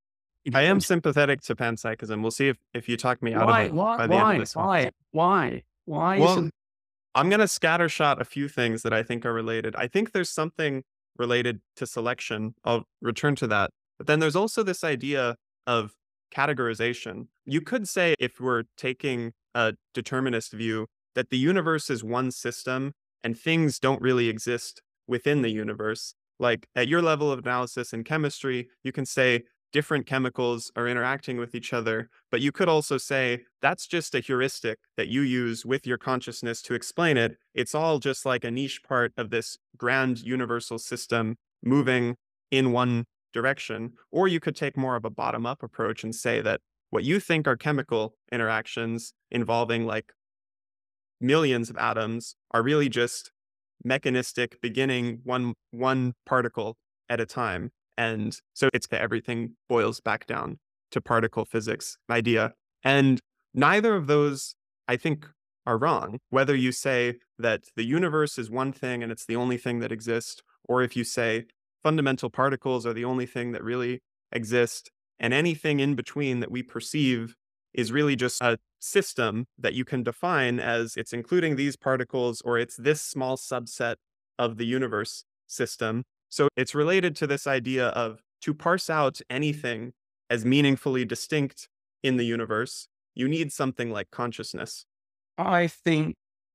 I am sympathetic to panpsychism. We'll see if, if you talk me out of Why? it Why? by the end of Why? this one. Why? Why? Why Well, isn't? I'm going to scattershot a few things that I think are related. I think there's something related to selection. I'll return to that. But then there's also this idea of categorization. You could say, if we're taking a determinist view, that the universe is one system and things don't really exist within the universe. Like at your level of analysis in chemistry, you can say different chemicals are interacting with each other, but you could also say that's just a heuristic that you use with your consciousness to explain it. It's all just like a niche part of this grand universal system moving in one direction. Or you could take more of a bottom up approach and say that what you think are chemical interactions involving like millions of atoms are really just mechanistic, beginning one one particle at a time. And so it's everything boils back down to particle physics idea. And neither of those, I think, are wrong. Whether you say that the universe is one thing and it's the only thing that exists, or if you say fundamental particles are the only thing that really exist, and anything in between that we perceive is really just a system that you can define as it's including these particles or it's this small subset of the universe system. So it's related to this idea of to parse out anything as meaningfully distinct in the universe, you need something like consciousness. I think,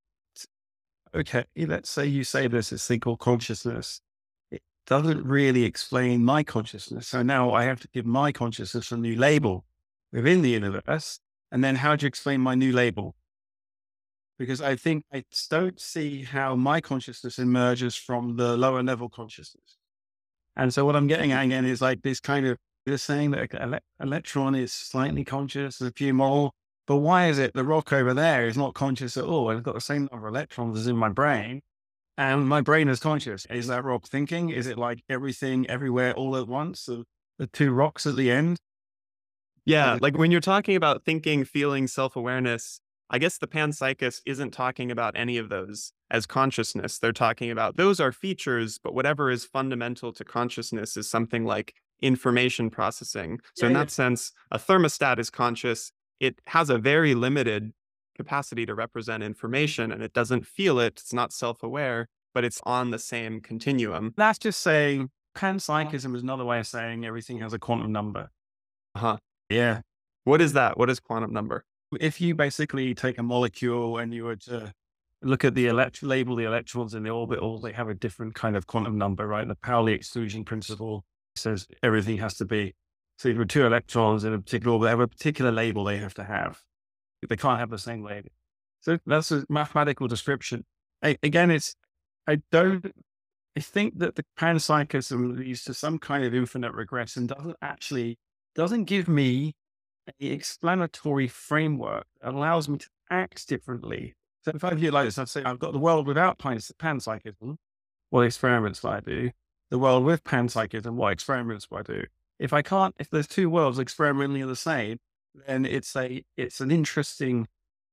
okay, let's say you say there's this thing called consciousness. It doesn't really explain my consciousness. So now I have to give my consciousness a new label within the universe. And then how do you explain my new label? Because I think I don't see how my consciousness emerges from the lower level consciousness. And so what I'm getting at again is like this kind of, they're saying that an electron is slightly conscious, a few more, but why is it the rock over there is not conscious at all? And it's got the same number of electrons as in my brain, and my brain is conscious. Is that rock thinking? Is it like everything, everywhere, all at once? So the two rocks at the end? Yeah, like when you're talking about thinking, feeling, self-awareness, I guess the panpsychist isn't talking about any of those as consciousness. They're talking about those are features, but whatever is fundamental to consciousness is something like information processing. So Yeah, in yeah. that sense, a thermostat is conscious. It has a very limited capacity to represent information and it doesn't feel it. It's not self-aware, but it's on the same continuum. That's just saying panpsychism is another way of saying everything has a quantum number. Uh-huh. Yeah. What is that? What is quantum number? If you basically take a molecule and you were to look at the elect label the electrons in the orbital, they have a different kind of quantum number, right? The Pauli exclusion principle says everything has to be. So if there are two electrons in a particular orbit, they have a particular label they have to have. They can't have the same label. So that's a mathematical description. I, again, it's, I don't, I think that the panpsychism leads to some kind of infinite regress and doesn't actually, doesn't give me the explanatory framework that allows me to act differently. So if I view it like this, I'd say I've got the world without pan- panpsychism, what experiments do I do? The world with panpsychism, what experiments do I do? If I can't, if there's two worlds experimentally the same, then it's a, it's an interesting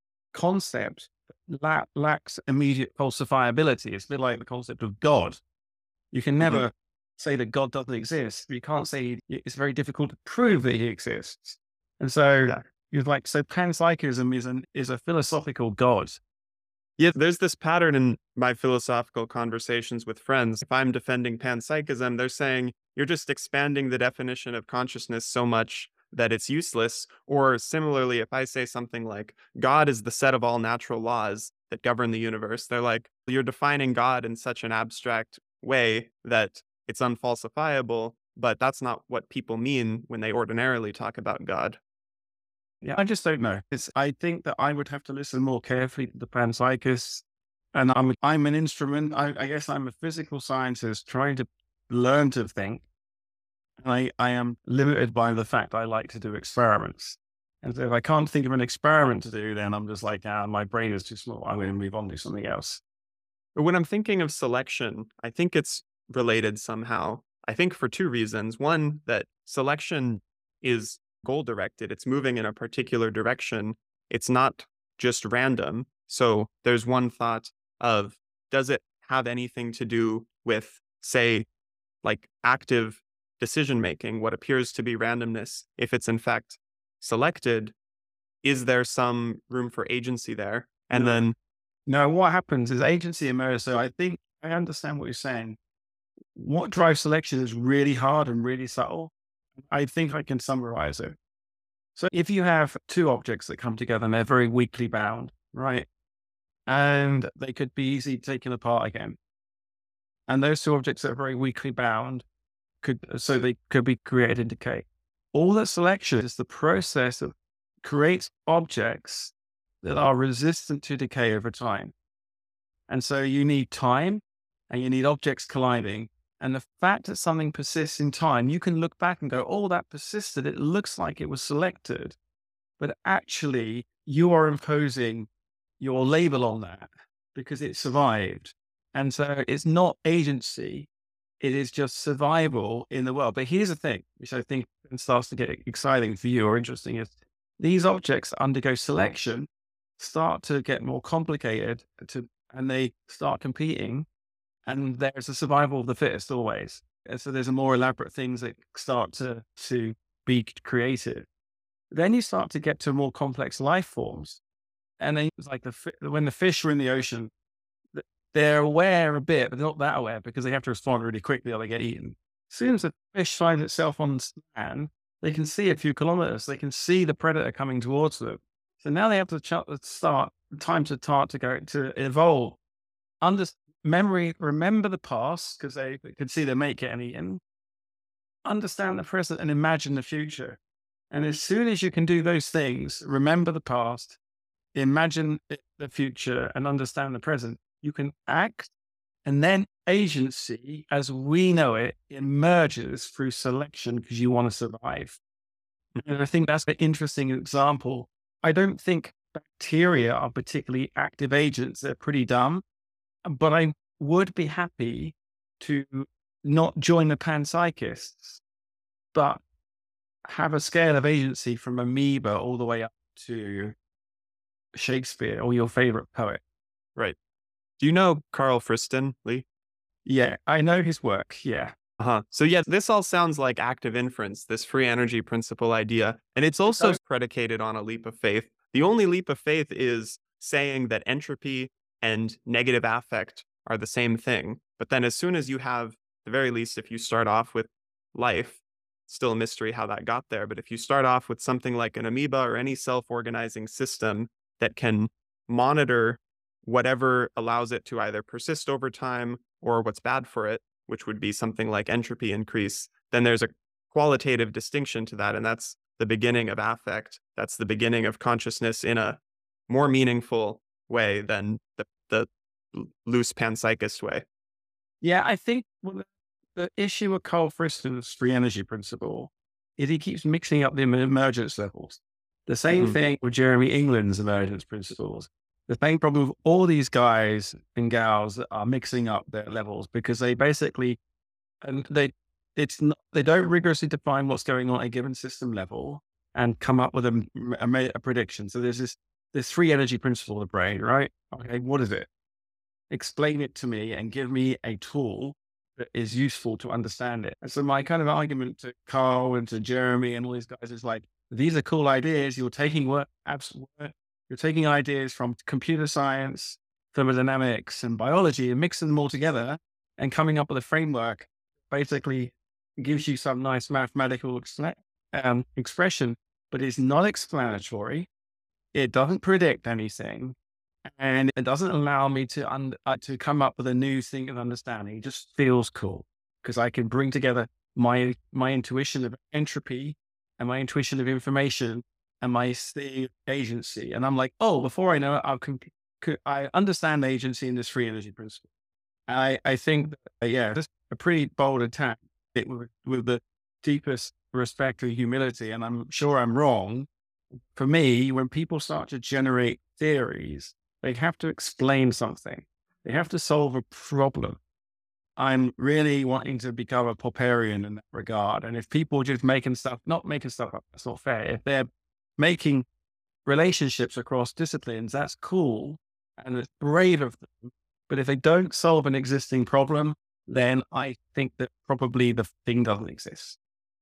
concept that la- lacks immediate falsifiability. It's a bit like the concept of God. You can never Mhm. say that God doesn't exist. You can't say he, it's very difficult to prove that he exists. And so Yeah. you're like, so panpsychism is an is a philosophical God. Yeah, there's this pattern in my philosophical conversations with friends. If I'm defending panpsychism, they're saying you're just expanding the definition of consciousness so much that it's useless. Or similarly, if I say something like God is the set of all natural laws that govern the universe, they're like, you're defining God in such an abstract way that it's unfalsifiable, but that's not what people mean when they ordinarily talk about God. Yeah, I just don't know. It's, I think that I would have to listen more carefully to the panpsychists. And I'm I'm an instrument. I, I guess I'm a physical scientist trying to learn to think. And I, I am limited by the fact I like to do experiments. And so if I can't think of an experiment to do, then I'm just like, ah, my brain is too small. I'm going to move on to something else. But when I'm thinking of selection, I think it's related somehow. I think for two reasons. One, that selection is goal directed, it's moving in a particular direction, it's not just random. So there's one thought of, does it have anything to do with, say, like active decision making, what appears to be randomness? If it's in fact selected, is there some room for agency there? And No. then No, what happens is agency emerges. So I think I understand what you're saying. What drives selection is really hard and really subtle. I think I can summarize it. So if you have two objects that come together and they're very weakly bound, right? And they could be easily taken apart again. And those two objects that are very weakly bound could, so they could be created in decay. All that selection is the process of creates objects that are resistant to decay over time. And so you need time and you need objects colliding. And the fact that something persists in time, you can look back and go, oh, that persisted. It looks like it was selected. But actually, you are imposing your label on that because it survived. And so it's not agency. It is just survival in the world. But here's the thing, which I think starts to get exciting for you or interesting, is these objects undergo selection, start to get more complicated, to, and they start competing. And there's a survival of the fittest always. And so there's a more elaborate things that start to, to be created. Then you start to get to more complex life forms. And then it's like the, when the fish are in the ocean, they're aware a bit, but they're not that aware because they have to respond really quickly or they get eaten. As soon as the fish finds itself on land, they can see a few kilometers. They can see the predator coming towards them. So now they have to ch- start time to start to go to evolve. Under memory, remember the past because they could see their mate getting eaten. Understand the present and imagine the future. And as soon as you can do those things, remember the past, imagine the future, and understand the present, you can act, and then agency, as we know it, emerges through selection because you want to survive. And I think that's an interesting example. I don't think bacteria are particularly active agents. They're pretty dumb, but I would be happy to not join the panpsychists, but have a scale of agency from amoeba all the way up to Shakespeare or your favorite poet. Right. Do you know Carl Friston, Lee? Yeah, I know his work. Yeah. Uh-huh. So yeah, this all sounds like active inference, this free energy principle idea. And it's also predicated on a leap of faith. The only leap of faith is saying that entropy and negative affect are the same thing. But then as soon as you have, at the very least, if you start off with life, still a mystery how that got there. But if you start off with something like an amoeba or any self-organizing system that can monitor whatever allows it to either persist over time or what's bad for it, which would be something like entropy increase, then there's a qualitative distinction to that. And that's the beginning of affect. That's the beginning of consciousness in a more meaningful way than the, the loose panpsychist way. Yeah, I think well, the issue with Carl Friston's free energy principle is he keeps mixing up the emergence levels. The same mm-hmm. thing with Jeremy England's emergence principles. The same problem with all these guys and gals that are mixing up their levels because they basically, and they, it's not, they don't rigorously define what's going on at a given system level and come up with a, a, a prediction. So there's this, this free energy principle of the brain, right? Okay, what is it? Explain it to me and give me a tool that is useful to understand it. And so my kind of argument to Carl and to Jeremy and all these guys is like, these are cool ideas. You're taking work, absolute work. You're taking ideas from computer science, thermodynamics, and biology and mixing them all together and coming up with a framework basically gives you some nice mathematical um, expression, but it's not explanatory. It doesn't predict anything. And it doesn't allow me to un- uh, to come up with a new thing of understanding. It just feels cool because I can bring together my my intuition of entropy and my intuition of information am I seeing agency? And I'm like, oh, before I know it, I'll comp- co- I understand agency in this free energy principle. I, I think, that, yeah, just a pretty bold attack it with, with the deepest respect and humility. And I'm sure I'm wrong. For me, when people start to generate theories, they have to explain something. They have to solve a problem. I'm really wanting to become a Popperian in that regard. And if people are just making stuff, not making stuff up, that's not fair. If they're making relationships across disciplines, that's cool. And it's brave of them. But if they don't solve an existing problem, then I think that probably the thing doesn't exist.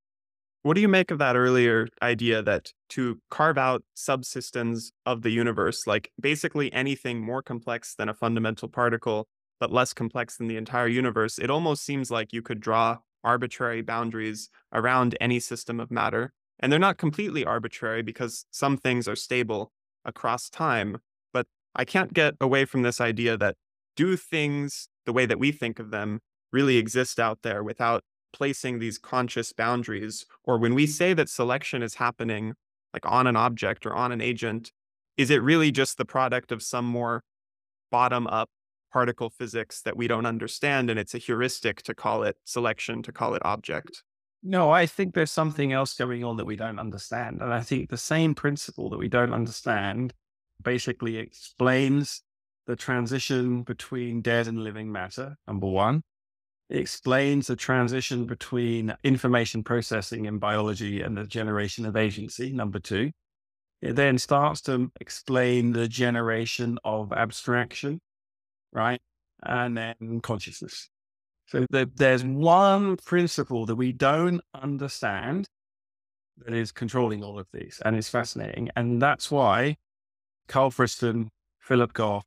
What do you make of that earlier idea that to carve out subsystems of the universe, like basically anything more complex than a fundamental particle, but less complex than the entire universe, it almost seems like you could draw arbitrary boundaries around any system of matter. And they're not completely arbitrary because some things are stable across time. But I can't get away from this idea that do things the way that we think of them really exist out there without placing these conscious boundaries? Or when we say that selection is happening like on an object or on an agent, is it really just the product of some more bottom up particle physics that we don't understand? And it's a heuristic to call it selection, to call it object. No, I think there's something else going on that we don't understand. And I think the same principle that we don't understand basically explains the transition between dead and living matter, number one. It explains the transition between information processing in biology and the generation of agency, number two. It then starts to explain the generation of abstraction, right? And then consciousness. So the, there's one principle that we don't understand that is controlling all of these. And it's fascinating. And that's why Carl Friston, Philip Goff,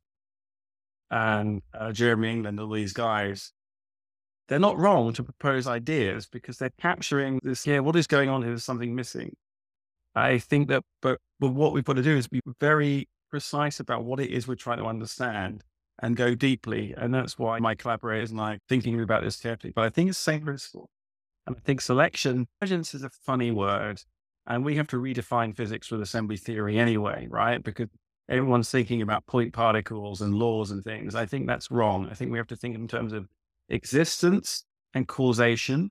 and uh, Jeremy England, all these guys, they're not wrong to propose ideas because they're capturing this, yeah, what is going on here? There's something missing. I think that, but, but what we've got to do is be very precise about what it is we're trying to understand and go deeply. And that's why my collaborators and I are thinking about this carefully. But I think it's the same principle. And I think selection, emergence is a funny word. And we have to redefine physics with assembly theory anyway, right? Because everyone's thinking about point particles and laws and things. I think that's wrong. I think we have to think in terms of existence and causation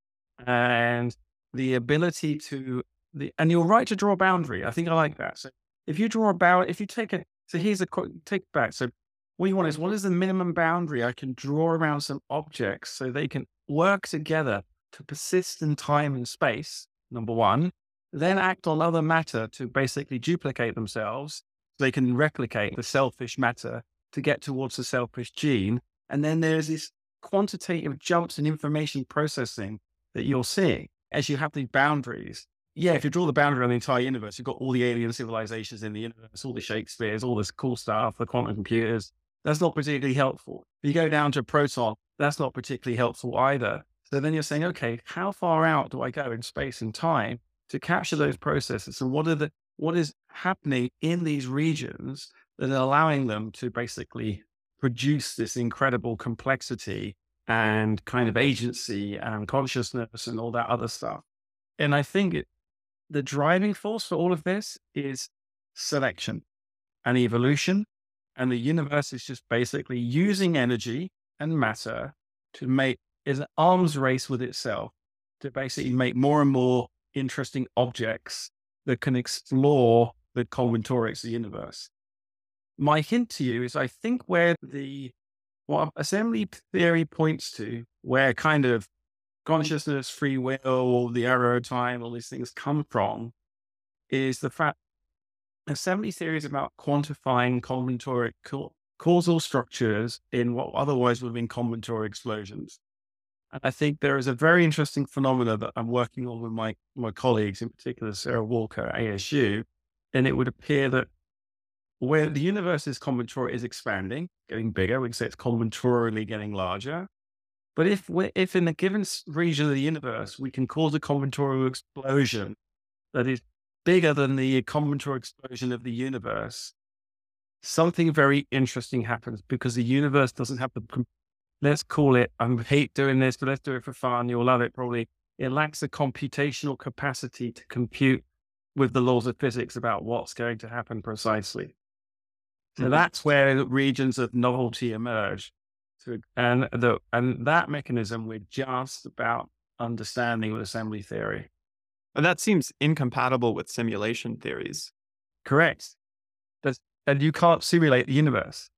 and the ability to, the, and you're right to draw a boundary. I think I like that. So if you draw a boundary, if you take it, so here's a quote, take it back. So what you want is, what is the minimum boundary I can draw around some objects so they can work together to persist in time and space, number one, then act on other matter to basically duplicate themselves. So they can replicate the selfish matter to get towards the selfish gene. And then there's this quantitative jumps in information processing that you're seeing as you have these boundaries. Yeah, if you draw the boundary on the entire universe, you've got all the alien civilizations in the universe, all the Shakespeares, all this cool stuff, the quantum computers. That's not particularly helpful. If you go down to a proton, that's not particularly helpful either. So then you're saying, okay, how far out do I go in space and time to capture those processes? And what are the what is happening in these regions that are allowing them to basically produce this incredible complexity and kind of agency and consciousness and all that other stuff? And I think it, the driving force for all of this is selection and evolution. And the universe is just basically using energy and matter to make, is an arms race with itself to basically make more and more interesting objects that can explore the combinatorics of the universe. My hint to you is, I think where the, what assembly theory points to, where kind of consciousness, free will, the arrow time, all these things come from, is the fact assembly theory is about quantifying combinatoric causal structures in what otherwise would have been combinatoric explosions. And I think there is a very interesting phenomena that I'm working on with my, my colleagues, in particular Sarah Walker at A S U, and it would appear that where the universe is combinatorial is expanding, getting bigger, we can say it's combinatorially getting larger. But if we if in a given region of the universe, we can cause a combinatorial explosion that is bigger than the combinatorial explosion of the universe, something very interesting happens because the universe doesn't have the, let's call it, I hate doing this, but let's do it for fun. You'll love it probably. It lacks the computational capacity to compute with the laws of physics about what's going to happen precisely. So Mhm. that's where the regions of novelty emerge. So, and the and that mechanism we're just about understanding with assembly theory. And that seems incompatible with simulation theories. Correct. That's, and you can't simulate the universe.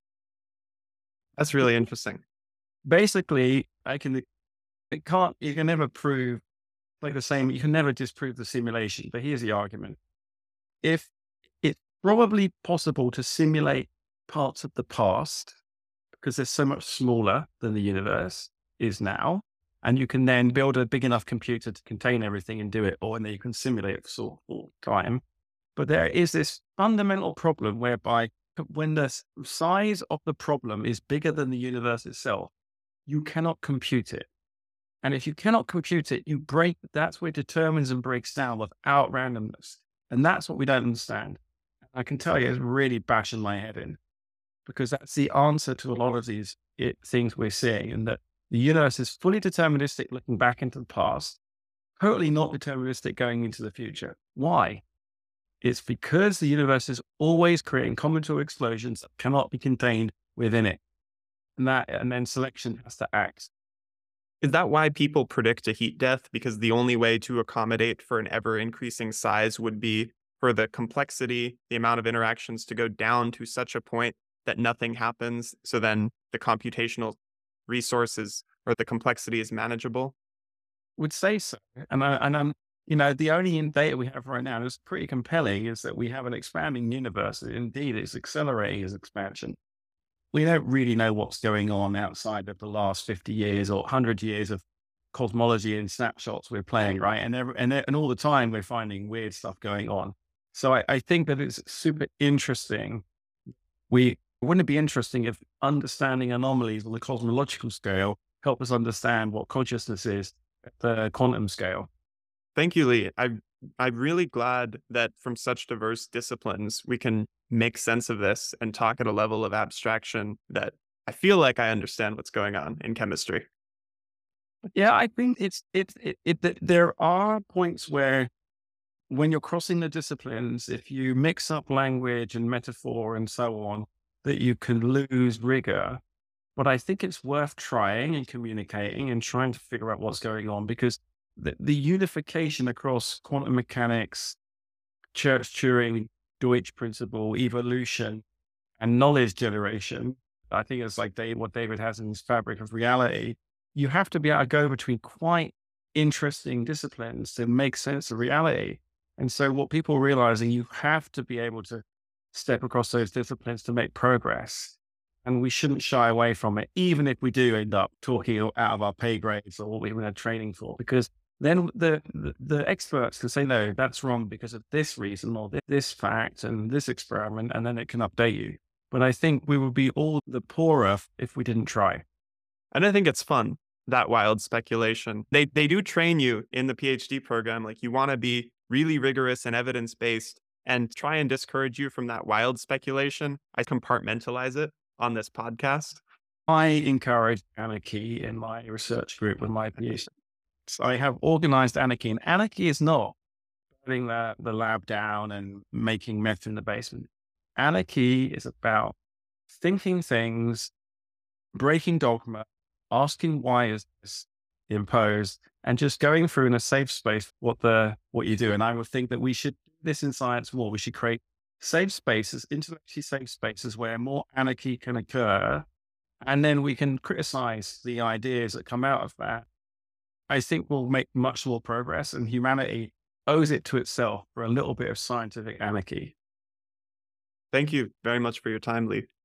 That's really interesting. Basically, I can it can't you can never prove like the same, you can never disprove the simulation. But here's the argument. If it's probably possible to simulate parts of the past because they're so much smaller than the universe is now, and you can then build a big enough computer to contain everything and do it, or and then you can simulate it for all time. But there is this fundamental problem whereby when the s- size of the problem is bigger than the universe itself, you cannot compute it. And if you cannot compute it, you break, that's where determinism breaks down without randomness. And that's what we don't understand. I can tell you it's really bashing my head in because that's the answer to a lot of these it, things we're seeing, and that the universe is fully deterministic looking back into the past, totally not deterministic going into the future. Why? It's because the universe is always creating combinatorial explosions that cannot be contained within it. And that, and then selection has to act. Is that why people predict a heat death? Because the only way to accommodate for an ever increasing size would be for the complexity, the amount of interactions to go down to such a point that nothing happens. So then the computational resources or the complexity is manageable. Would say so. And, I, and I'm, you know, the only in- data we have right now is pretty compelling is that we have an expanding universe. And indeed, it's accelerating its expansion. We don't really know what's going on outside of the last fifty years or one hundred years of cosmology and snapshots we're playing, right? And, every, and, and all the time we're finding weird stuff going on. So I, I think that it's super interesting. We wouldn't it be interesting if understanding anomalies on the cosmological scale help us understand what consciousness is at the quantum scale? Thank you, Lee. I I'm really glad that from such diverse disciplines we can make sense of this and talk at a level of abstraction that I feel like I understand what's going on in chemistry. Yeah, I think it's it's it, it, th- there are points where when you're crossing the disciplines, if you mix up language and metaphor and so on, that you can lose rigor. But I think it's worth trying and communicating and trying to figure out what's going on because the, the unification across quantum mechanics, Church-Turing, Deutsch principle, evolution, and knowledge generation, I think it's like Dave, what David has in his fabric of reality. You have to be able to go between quite interesting disciplines to make sense of reality. And so what people are realizing, you have to be able to step across those disciplines to make progress. And we shouldn't shy away from it, even if we do end up talking out of our pay grades or what we were training for, because then the, the, the experts can say, no, that's wrong because of this reason or this, this fact and this experiment, and then it can update you. But I think we would be all the poorer if we didn't try. And I think it's fun, that wild speculation. They they do train you in the PhD program. Like you want to be really rigorous and evidence-based and try and discourage you from that wild speculation. I compartmentalize it on this podcast. I encourage anarchy in my research group with my PhD. So I have organized anarchy, and anarchy is not putting the, the lab down and making meth in the basement. Anarchy is about thinking things, breaking dogma, asking why is this imposed, and just going through in a safe space what the what you do. And I would think that we should do this in science more. We should create safe spaces, intellectually safe spaces where more anarchy can occur, and then we can criticize the ideas that come out of that. I think we'll make much more progress, and humanity owes it to itself for a little bit of scientific anarchy. Thank you very much for your time, Lee.